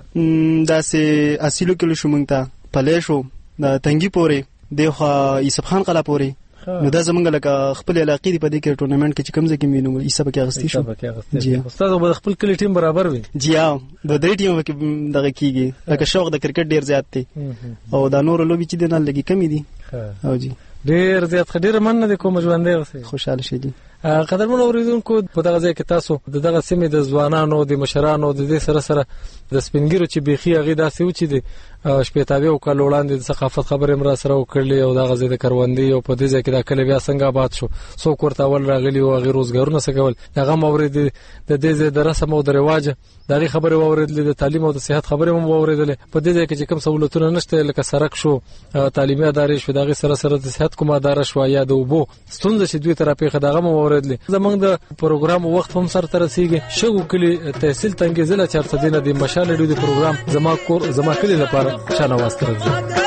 داسې 80 کیلو شو موږ ته پلی شو د تنګي پورې دېخوا یوسف خان قلعه پورې نو دا زمونږ لکه خپل علاقې دی په دې کې ټورنمنټ کې چې کوم ځای کې وي نو حصه پکې اخیستې شو. جی استاد به خپل کلي ټیم برابر وي؟ جی د درې ټیم پکې دغه کېږي لکه شوق د کرکټ ډېر زیات دی او دا نور لوبې چې دي نه لږې کمې دي. او جی ډېر زیات ډېره مننه دی کوم ژوندی اوسئ. خوشحاله شئ جی. قدرمن اوریدونکو په دغه ځای کې تاسو دغه سیمې د ځوانانو د مشرانو د دې سره د سپینګیرو چې بيخي هغه داسې و چې د شپېتاوي او کال وړاندې د ثقافت خبرې مرا سره وکړلې او دغه ځای د کروندې او په دې ځای کې د کله بیا څنګه آباد شو څوک ورته ول راغلي او غیر روزګارونه سګول هغه مورید د دې ځای د رسم او د رواج دغه خبره واوریدلې د تعلیم او د صحت خبره هم واوریدلې په دې ځای کې چې کوم سہولتونه نشته لکه سړک شو تعلیمي ادارې شو دغه سره د صحت کومه اداره شو یا د وبو ستونزې چې دوی طرفه خدغه مو واوریدلې زمونږ د پروګرام وخت هم سره تر رسیدي شګو کلی تحصیل تنګ ضلع چارته دینه د مشال ډیو د پروګرام زما کلی لپاره شانواز ترځي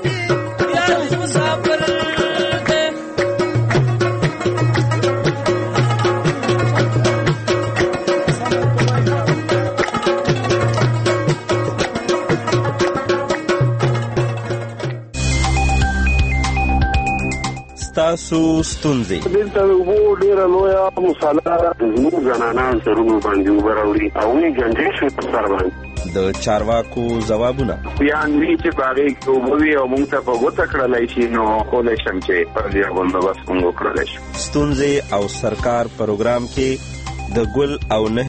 تاسو ستونزې دلته وو ډیره لویه مصالحه زموږ زنانان سرونو باندې وبراوړي او یې ګنجې شو په سر باندې د چارواکو ځوابونه بیان وی چې باغې کوموي او موږ ته په وته کړلای شي نو کولای شم چې پر دې باندې بس کوم وکړلای شي ستونزې او سرکار پروګرام کې د ګل او نه